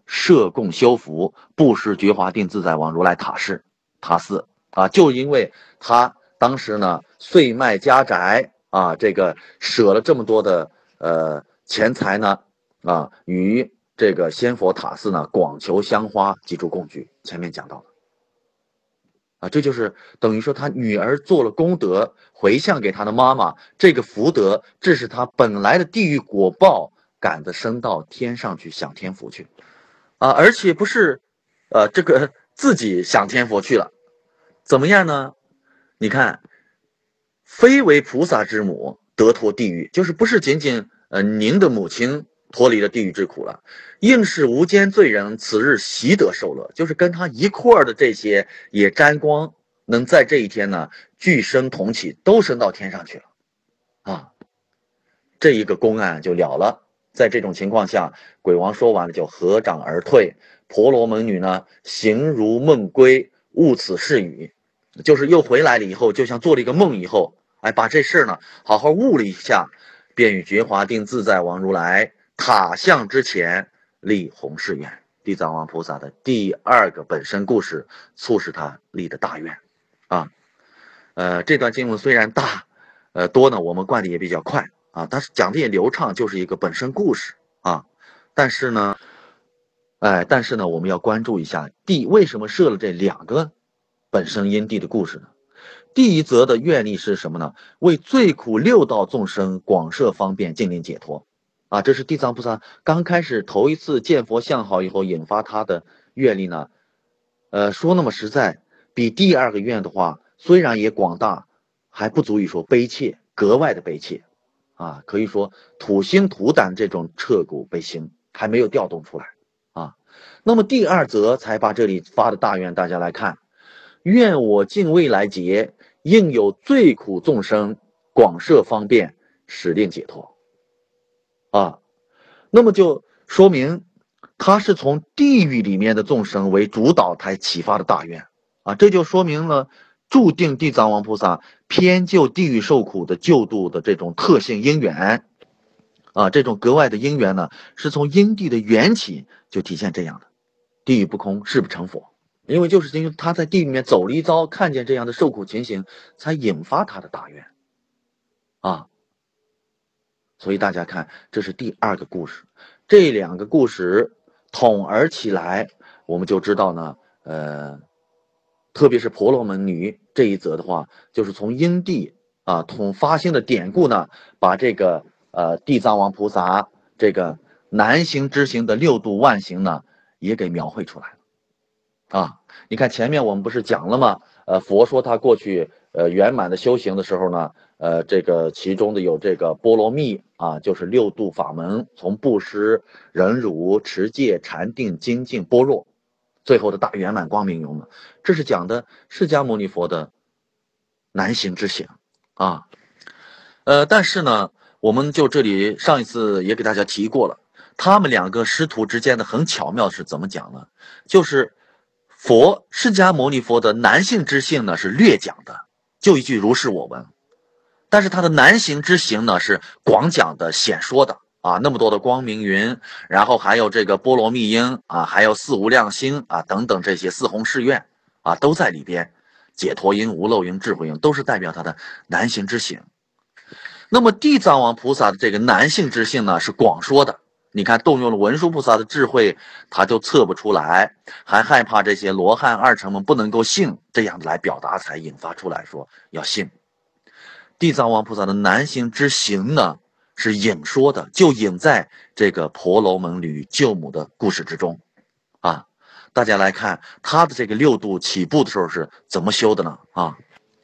设供修福，布施觉华定自在王如来塔寺啊，就因为他当时呢岁卖家宅啊，这个舍了这么多的钱财呢啊，与这个仙佛塔寺呢广求香花及诸供具，前面讲到了啊，这就是等于说他女儿做了功德，回向给他的妈妈，这个福德，这是他本来的地狱果报，赶得升到天上去享天福去啊，而且不是这个自己享天福去了，怎么样呢？你看，非为菩萨之母得脱地狱，就是不是仅仅您的母亲脱离了地狱之苦了，应是无间罪人此日习得受乐，就是跟他一块儿的这些也沾光，能在这一天呢俱升同起，都升到天上去了啊，这一个公案就了了。在这种情况下，鬼王说完了就合掌而退，婆罗门女呢形如梦归，悟此事语，就是又回来了以后，就像做了一个梦以后，哎，把这事呢好好悟了一下，便与觉华定自在王如来塔像之前立弘誓愿。地藏王菩萨的第二个本身故事，促使他立的大愿啊。这段经文虽然大，多呢，我们灌的也比较快啊，但是讲的也流畅，就是一个本身故事啊。但是呢，我们要关注一下地为什么设了这两个本身因地的故事呢？第一则的愿力是什么呢？为最苦六道众生广设方便，尽令解脱啊！这是地藏菩萨刚开始头一次见佛相好以后引发他的愿力呢。说那么实在，比第二个愿的话，虽然也广大，还不足以说悲切，格外的悲切啊！可以说土心土胆这种彻骨悲心还没有调动出来啊。那么第二则才把这里发的大愿，大家来看。愿我尽未来劫，应有最苦众生，广设方便，使令解脱啊。那么就说明他是从地狱里面的众生为主导才启发的大愿啊，这就说明了注定地藏王菩萨偏救地狱受苦的救度的这种特性因缘啊，这种格外的因缘呢，是从因地的缘起就体现这样的，地狱不空，誓不成佛。因为就是因为他在地里面走了一遭，看见这样的受苦情形，才引发他的大愿啊。所以大家看，这是第二个故事。这两个故事统而起来，我们就知道呢，特别是婆罗门女这一则的话，就是从因地啊统发心的典故呢，把这个地藏王菩萨这个难行之行的六度万行呢，也给描绘出来了。啊，你看前面我们不是讲了吗？佛说他过去圆满的修行的时候呢，这个其中的有这个波罗蜜啊，就是六度法门，从布施、忍辱、持戒、禅定、精进、般若，最后的大圆满光明圆满，这是讲的释迦牟尼佛的难行之行啊。但是呢，我们就这里上一次也给大家提过了，他们两个师徒之间的很巧妙是怎么讲呢？就是释迦牟尼佛的男性之性呢是略讲的，就一句如是我闻，但是他的难行之行呢是广讲的显说的啊，那么多的光明云，然后还有这个波罗蜜音啊，还有四无量心啊等等这些四弘誓愿啊都在里边，解脱音、无漏音、智慧音都是代表他的难行之行。那么地藏王菩萨的这个男性之性呢是广说的，你看动用了文殊菩萨的智慧，他就测不出来，还害怕这些罗汉二乘们不能够信，这样来表达才引发出来说要信。地藏王菩萨的难行之行呢是隐说的，就隐在这个婆罗门女救母的故事之中啊。大家来看他的这个六度起步的时候是怎么修的呢啊？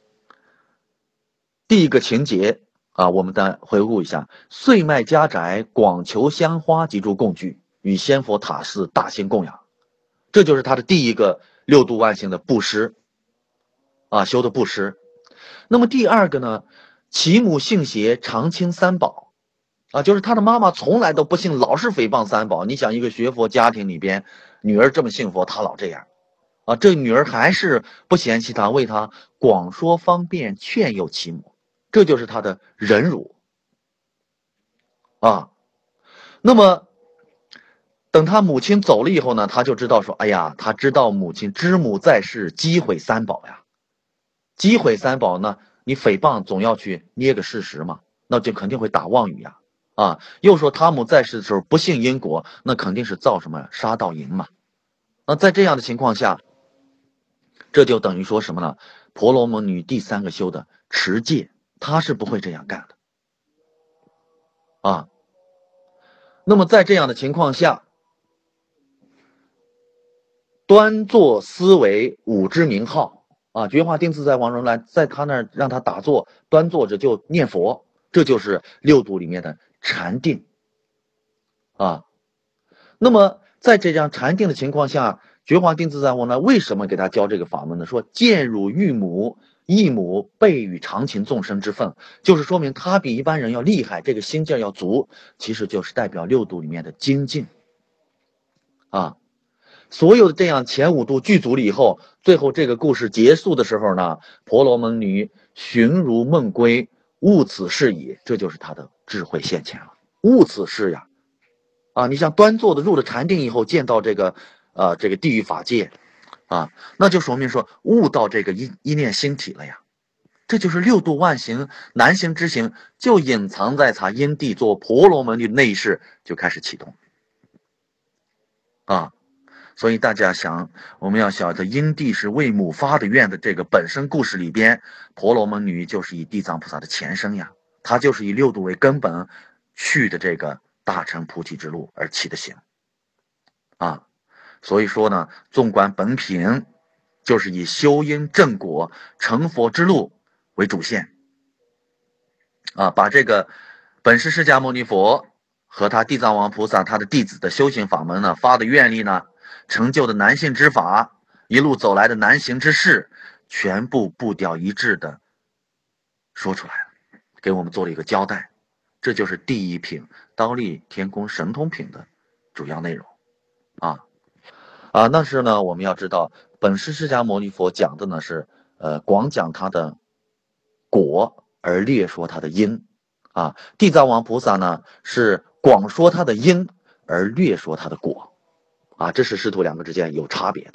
第一个情节啊，我们再回顾一下：岁卖家宅，广求香花及诸供具，与仙佛塔寺大兴供养。这就是他的第一个六度万行的布施啊，修的布施。那么第二个呢，其母信邪，常轻三宝啊，就是他的妈妈从来都不信，老是诽谤三宝。你想一个学佛家庭里边，女儿这么信佛，他老这样啊，这女儿还是不嫌弃他，为他广说方便，劝诱其母。这就是他的忍辱啊。那么等他母亲走了以后呢，他就知道说，哎呀，他知道母亲知母在世，积毁三宝呀。积毁三宝呢，你诽谤总要去捏个事实嘛，那就肯定会打妄语呀。又说他母在世的时候不信因果，那肯定是造什么杀盗淫嘛。那在这样的情况下，这就等于说什么呢？婆罗门女第三个修的持戒，她是不会这样干的啊。那么在这样的情况下，端坐思维五之名号觉化定自在王如来在他那儿让他打坐，端坐着就念佛，这就是六度里面的禅定啊。那么在这样禅定的情况下，觉化定自在王如来为什么给他教这个法门呢？说见汝育母，一母备与常情众生之分，就是说明他比一般人要厉害，这个心劲要足，其实就是代表六度里面的精进啊。所有的这样前五度具足了以后，最后这个故事结束的时候呢，婆罗门女寻如梦归，悟此事矣，这就是她的智慧现前了。悟此事呀，你像端坐的入了禅定以后，见到这个地狱法界那就说明说悟到这个一念心体了呀。这就是六度万行难行之行，就隐藏在他因地做婆罗门女内饰就开始启动所以大家想，我们要晓得因地是为母发的愿的这个本身故事里边，婆罗门女就是以地藏菩萨的前身呀，她就是以六度为根本去的这个大乘菩提之路而起的行所以说呢，纵观本品，就是以修因正果成佛之路为主线把这个本师释迦牟尼佛和他地藏王菩萨他的弟子的修行法门呢，发的愿力呢，成就的难信之法，一路走来的难行之事，全部步调一致的说出来了，给我们做了一个交代。这就是第一品忉利天宫神通品的主要内容那是呢，我们要知道本师释迦牟尼佛讲的呢是广讲他的果而略说他的因地藏王菩萨呢是广说他的因而略说他的果这是师徒两个之间有差别的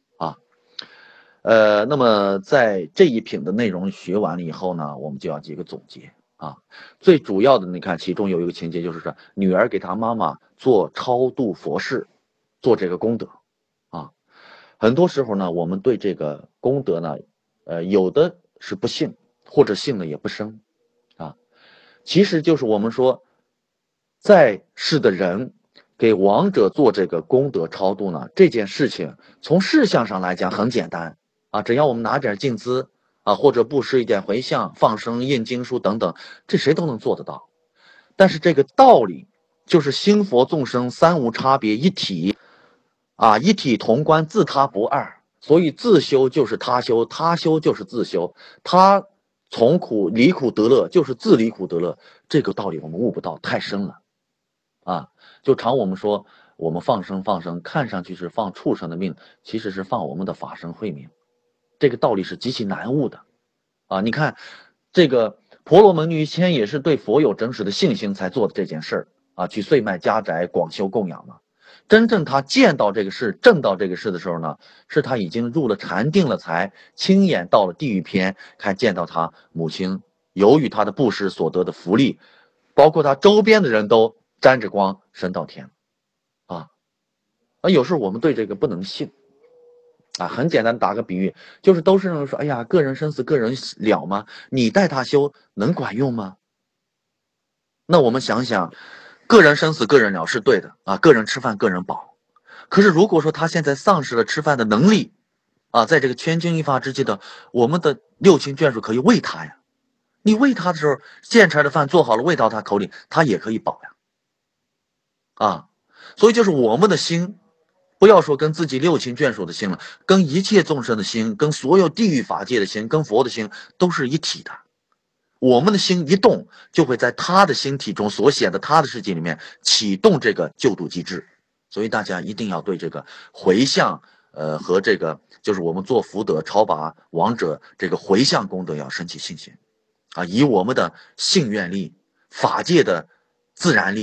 那么在这一品的内容学完了以后呢，我们就要几个总结最主要的你看其中有一个情节就是说女儿给她妈妈做超度佛事，做这个功德很多时候呢我们对这个功德呢有的是不信，或者信了也不生其实就是我们说在世的人给亡者做这个功德超度呢，这件事情从事项上来讲很简单只要我们拿点净资或者布施一点回向、放生、印经书等等，这谁都能做得到。但是这个道理就是心佛众生三无差别一体一体同观，自他不二。所以自修就是他修，他修就是自修，他从苦离苦得乐就是自离苦得乐。这个道理我们悟不到，太深了就常我们说我们放生，看上去是放畜生的命，其实是放我们的法身慧命。这个道理是极其难悟的你看这个婆罗门女仙也是对佛有真实的信心才做的这件事去岁卖家宅，广修供养嘛。真正他见到这个事，证到这个事的时候呢，是他已经入了禅定了，才亲眼到了地狱篇，看见到他母亲由于他的布施所得的福利，包括他周边的人都沾着光升到天有时候我们对这个不能信很简单，打个比喻，就是都是人说，哎呀，个人生死个人了吗？你带他修能管用吗？那我们想想，个人生死个人了是对的个人吃饭个人饱。可是如果说他现在丧失了吃饭的能力在这个千钧一发之际的，我们的六亲眷属可以喂他呀。你喂他的时候，现成的饭做好了喂到他口里，他也可以饱呀所以就是我们的心，不要说跟自己六亲眷属的心了，跟一切众生的心，跟所有地狱法界的心，跟佛的心都是一体的。我们的心一动，就会在他的心体中所显的他的世界里面启动这个救度机制。所以大家一定要对这个回向和这个就是我们做福德超拔亡者这个回向功德要升起信心以我们的信愿力、法界的自然力、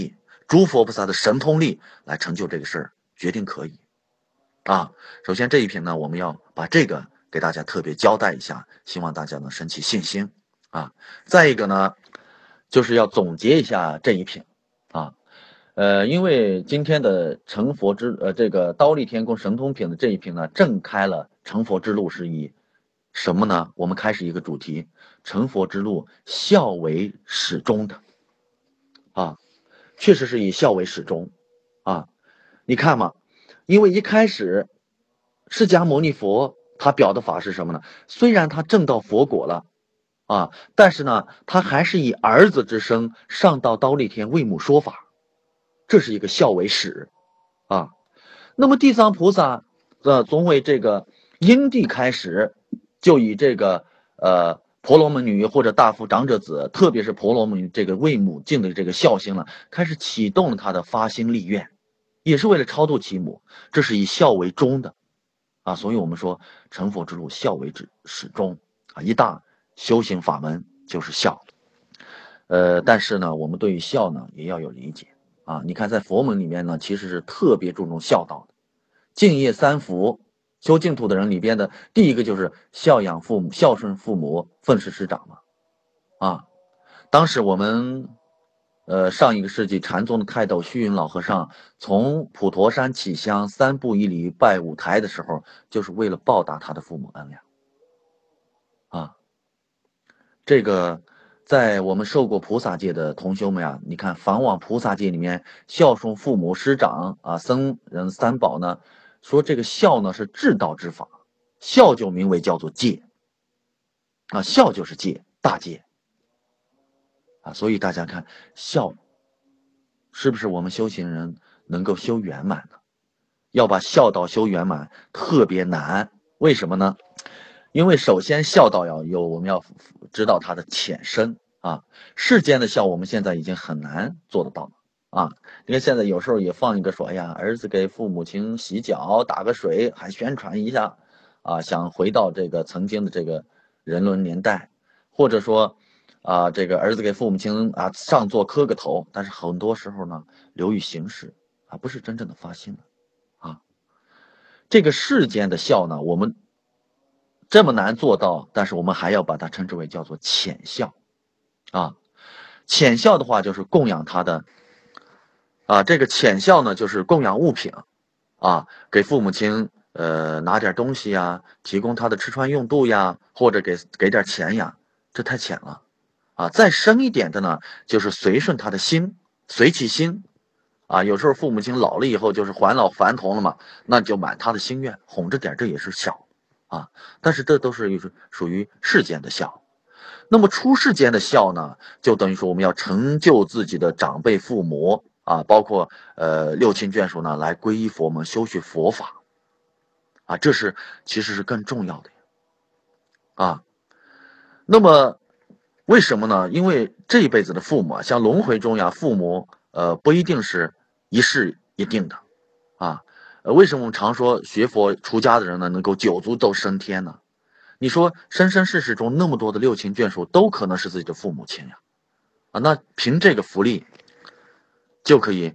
诸佛菩萨的神通力来成就这个事儿，决定可以啊。首先这一品呢，我们要把这个给大家特别交代一下，希望大家能升起信心啊。再一个呢，就是要总结一下这一品啊。因为今天的成佛这个忉利天宫神通品的这一品呢，正开了成佛之路，是以什么呢？我们开始一个主题，成佛之路孝为始终的啊，确实是以孝为始终啊。你看嘛，因为一开始释迦牟尼佛他表的法是什么呢？虽然他证到佛果了啊，但是呢，他还是以儿子之身上到忉利天为母说法，这是一个孝为始啊。那么地藏菩萨从为这个因地开始，就以这个婆罗门女或者大富长者子，特别是婆罗门女这个为母敬的这个孝心了，开始启动了他的发心立愿，也是为了超度其母，这是以孝为终的啊。所以我们说成佛之路孝为始终啊，一大修行法门就是孝。但是呢，我们对于孝呢也要有理解啊。你看在佛门里面呢，其实是特别注重孝道的。净业三福修净土的人里边的第一个就是孝养父母、孝顺父母、奉事师长嘛。啊，当时我们上一个世纪禅宗的泰斗虚云老和尚从普陀山起香3步1礼拜5台的时候，就是为了报答他的父母恩量啊。这个在我们受过菩萨戒的同修们啊，你看返往菩萨戒里面孝顺父母师长啊、僧人三宝呢，说这个孝呢是至道之法，孝就名为叫做戒啊，孝就是戒，大戒啊。所以大家看孝是不是我们修行人能够修圆满呢？要把孝道修圆满特别难，为什么呢？因为首先孝道我们要知道它的浅深啊。世间的孝我们现在已经很难做得到了啊。你看现在有时候也放一个说，哎呀，儿子给父母亲洗脚打个水，还宣传一下啊，想回到这个曾经的这个人伦年代，或者说啊，这个儿子给父母亲啊上座磕个头，但是很多时候呢流于形式啊，不是真正的发心了啊。这个世间的孝呢，我们这么难做到，但是我们还要把它称之为叫做浅孝啊。浅孝的话就是供养他的啊，这个浅孝呢就是供养物品啊，给父母亲拿点东西呀，提供他的吃穿用度呀，或者给点钱呀，这太浅了啊。再深一点的呢，就是随顺他的心，随其心啊。有时候父母亲老了以后就是还老还童了嘛，那就满他的心愿，哄着点，这也是孝啊。但是这都是属于世间的孝。那么出世间的孝呢，就等于说我们要成就自己的长辈父母啊，包括六亲眷属呢，来皈依佛门，修学佛法啊，这是其实是更重要的啊。那么为什么呢？因为这一辈子的父母啊，像轮回中呀，父母不一定是一世一定的啊。为什么我们常说学佛出家的人呢，能够9足都升天呢？你说生生世世中那么多的六亲眷属都可能是自己的父母亲呀，啊，那凭这个福利就可以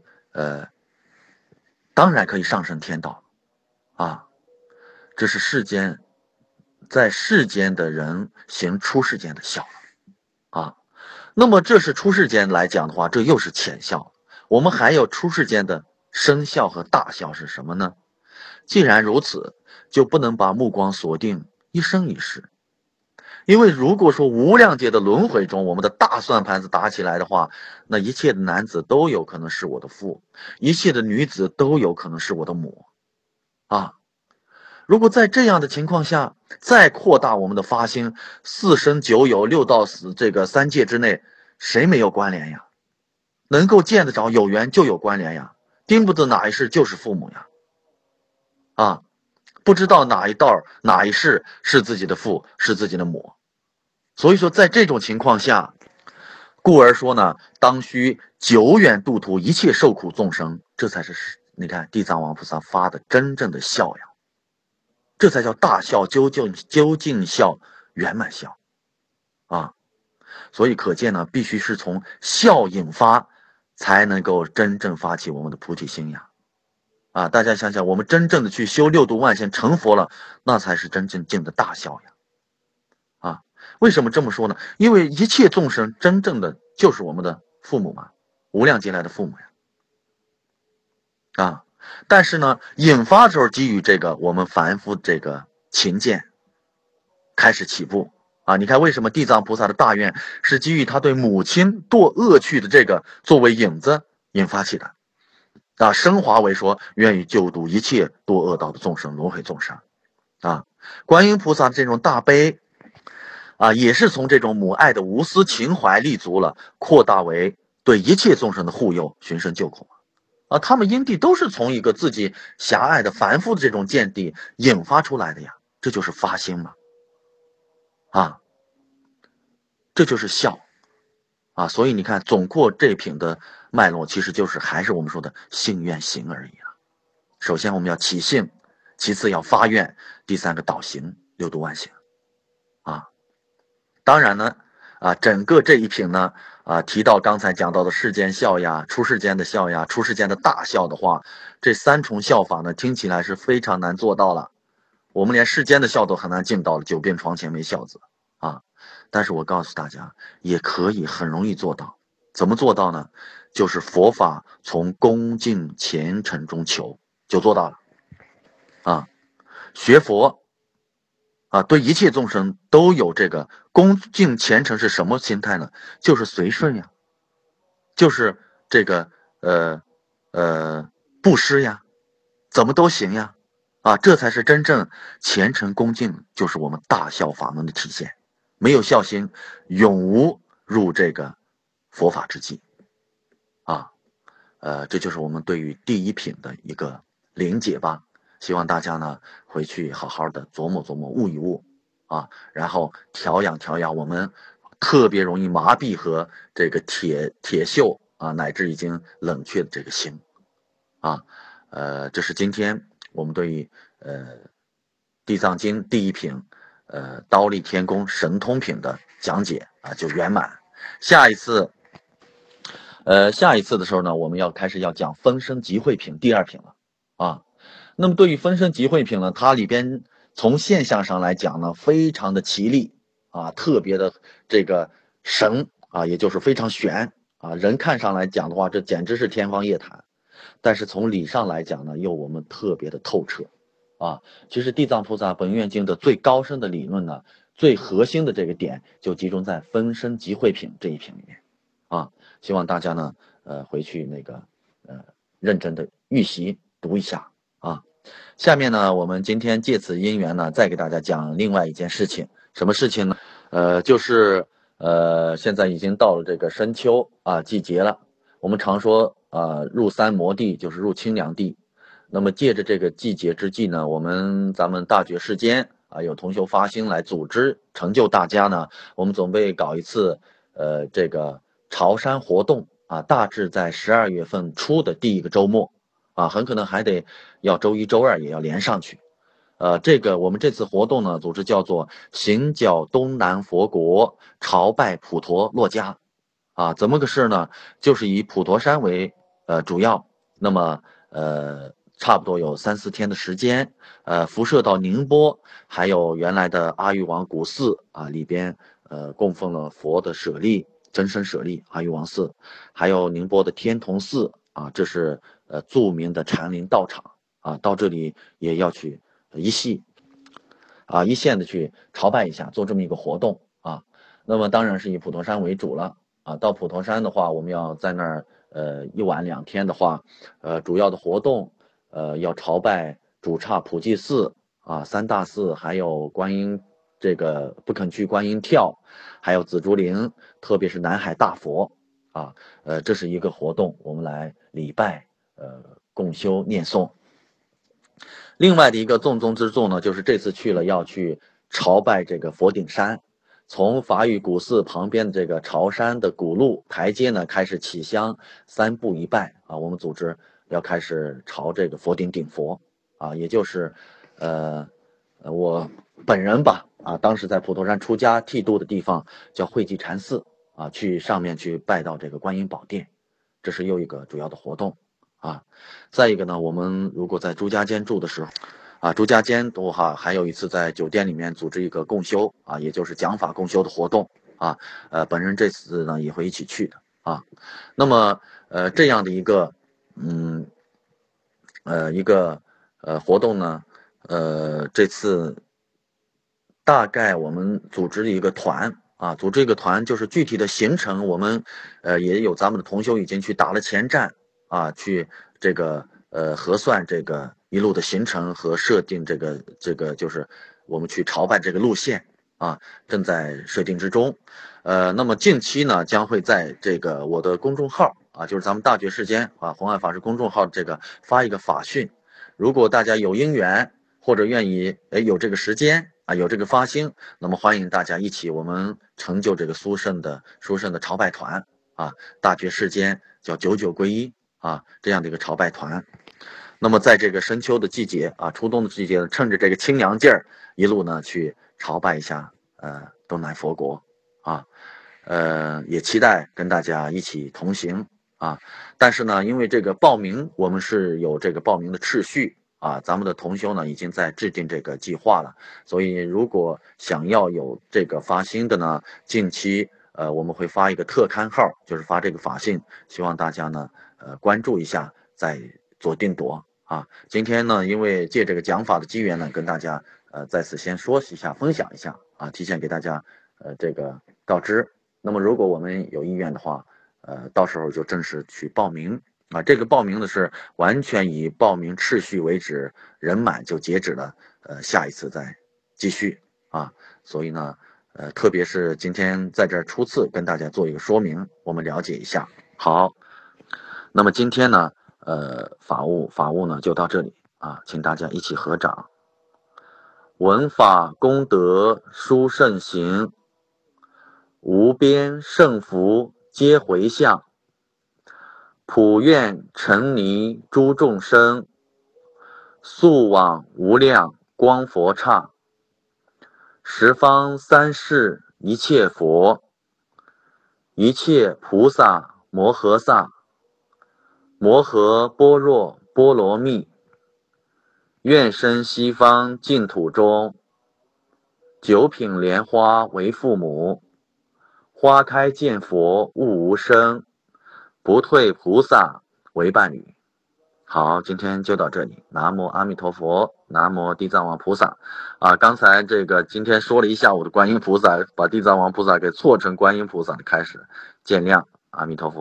当然可以上升天道啊。这是在世间的人行出世间的孝啊。那么这是出世间来讲的话，这又是浅孝。我们还有出世间的深孝和大孝是什么呢？既然如此，就不能把目光锁定一生一世。因为如果说无量劫的轮回中，我们的大算盘子打起来的话，那一切的男子都有可能是我的父，一切的女子都有可能是我的母啊。如果在这样的情况下，再扩大我们的发心，4生9有6到死这个3界之内，谁没有关联呀？能够见得着有缘就有关联呀，丁不得哪一世就是父母呀啊。不知道哪一道哪一世是自己的父，是自己的母。所以说在这种情况下，故而说呢，当须久远度脱一切受苦众生，这才是你看地藏王菩萨发的真正的孝呀，这才叫大孝，究竟孝，圆满孝啊。所以可见呢，必须是从孝引发才能够真正发起我们的菩提心呀。大家想想，我们真正的去修六度万行成佛了，那才是真正尽的大孝呀。为什么这么说呢？因为一切众生真正的就是我们的父母嘛，无量劫来的父母呀。但是呢，引发的时候基于这个我们凡夫这个勤俭开始起步你看为什么地藏菩萨的大愿是基于他对母亲堕恶趣的这个作为引子引发起的升华为说愿意救度一切堕恶道的众生轮回众生观音菩萨这种大悲也是从这种母爱的无私情怀立足了，扩大为对一切众生的护佑寻声救苦他们因地都是从一个自己狭隘的凡夫的这种见地引发出来的呀，这就是发心嘛这就是孝所以你看总括这品的脉络其实就是还是我们说的信愿行而已首先我们要起信，其次要发愿，第三个导行六度万行当然呢整个这一品呢提到刚才讲到的世间孝呀、出世间的孝呀、出世间的大孝的话，这三重孝法呢听起来是非常难做到了。我们连世间的孝都很难尽到了，久病床前没孝子但是我告诉大家，也可以很容易做到。怎么做到呢？就是佛法从恭敬虔诚中求，就做到了学佛对一切众生都有这个恭敬虔诚是什么心态呢？就是随顺呀，就是这个布施呀，怎么都行呀这才是真正虔诚恭敬，就是我们大孝法门的体现。没有孝心，永无入这个佛法之际这就是我们对于第一品的一个理解吧。希望大家呢回去好好的琢磨琢磨，悟一悟然后调养调养我们特别容易麻痹和这个铁锈乃至已经冷却的这个心这是今天我们对于地藏经第一品忉利天宫神通品的讲解就圆满。下一次的时候呢，我们要开始要讲分身集会品第二品了那么对于分身集会品呢，它里边从现象上来讲呢，非常的奇丽特别的这个神也就是非常玄人看上来讲的话，这简直是天方夜谭。但是从理上来讲呢，又我们特别的透彻其实地藏菩萨本愿经的最高深的理论呢，最核心的这个点就集中在分身集会品这一品里面希望大家呢回去那个认真的预习读一下下面呢，我们今天借此因缘呢，再给大家讲另外一件事情。什么事情呢？就是现在已经到了这个深秋季节了。我们常说入三摩地就是入清凉地。那么借着这个季节之际呢，咱们大觉世间有同修发心来组织成就大家呢，我们准备搞一次这个潮山活动大致在12月份初的第一个周末很可能还得要周一周二也要连上去这个我们这次活动呢组织叫做行脚东南佛国朝拜普陀珞迦怎么个事呢？就是以普陀山为主要，那么差不多有3-4天的时间辐射到宁波，还有原来的阿育王古寺里边供奉了佛的舍利真身舍利阿育王寺，还有宁波的天童寺这是著名的禅林道场到这里也要去一线的去朝拜一下，做这么一个活动那么当然是以普陀山为主了到普陀山的话，我们要在那儿1晚2天的话主要的活动要朝拜主刹普济寺三大寺，还有观音这个不肯去观音跳，还有紫竹林，特别是南海大佛这是一个活动，我们来礼拜共修念诵。另外的一个重中之重呢，就是这次去了要去朝拜这个佛顶山，从法雨古寺旁边的这个朝山的古路台阶呢开始起香3步一拜我们组织要开始朝这个佛顶顶佛也就是我本人吧当时在普陀山出家剃度的地方叫慧济禅寺去上面去拜到这个观音宝殿， 这是又一个主要的活动啊。再一个呢，我们如果在朱家尖住的时候朱家尖都还有一次在酒店里面组织一个共修也就是讲法共修的活动本人这次呢也会一起去的那么这样的一个活动呢这次大概我们组织一个团组织一个团，就是具体的行程我们也有咱们的同修已经去打了前站去这个核算这个一路的行程和设定这个就是我们去朝拜这个路线正在设定之中。那么近期呢将会在这个我的公众号就是咱们大觉世间弘案法师公众号这个发一个法讯，如果大家有因缘或者愿意有这个时间有这个发心，那么欢迎大家一起我们成就这个殊胜的朝拜团大觉世间叫99皈依这样的一个朝拜团。那么在这个深秋的季节初冬的季节，趁着这个清凉劲儿，一路呢去朝拜一下东南佛国也期待跟大家一起同行但是呢，因为这个报名我们是有这个报名的次序咱们的同修呢已经在制定这个计划了，所以如果想要有这个发心的呢，近期我们会发一个特刊号，就是发这个法信，希望大家呢关注一下，再做定夺今天呢，因为借这个讲法的机缘呢，跟大家在此先说一下，分享一下提前给大家这个告知。那么如果我们有意愿的话，到时候就正式去报名这个报名的是完全以报名次序为止，人满就截止了，下一次再继续所以呢，特别是今天在这儿初次跟大家做一个说明，我们了解一下。好，那么今天呢，法务呢就到这里请大家一起合掌。闻法功德殊胜行，无边胜福皆回向，普愿沉溺诸众生，速往无量光佛刹。十方三世一切佛，一切菩萨摩诃萨，摩诃般若波罗蜜，愿生西方净土中，九品莲花为父母，花开见佛悟无生，不退菩萨为伴侣。好，今天就到这里。南无阿弥陀佛，南无地藏王菩萨刚才这个今天说了一下午的观音菩萨，把地藏王菩萨给错成观音菩萨的开始，见谅，阿弥陀佛。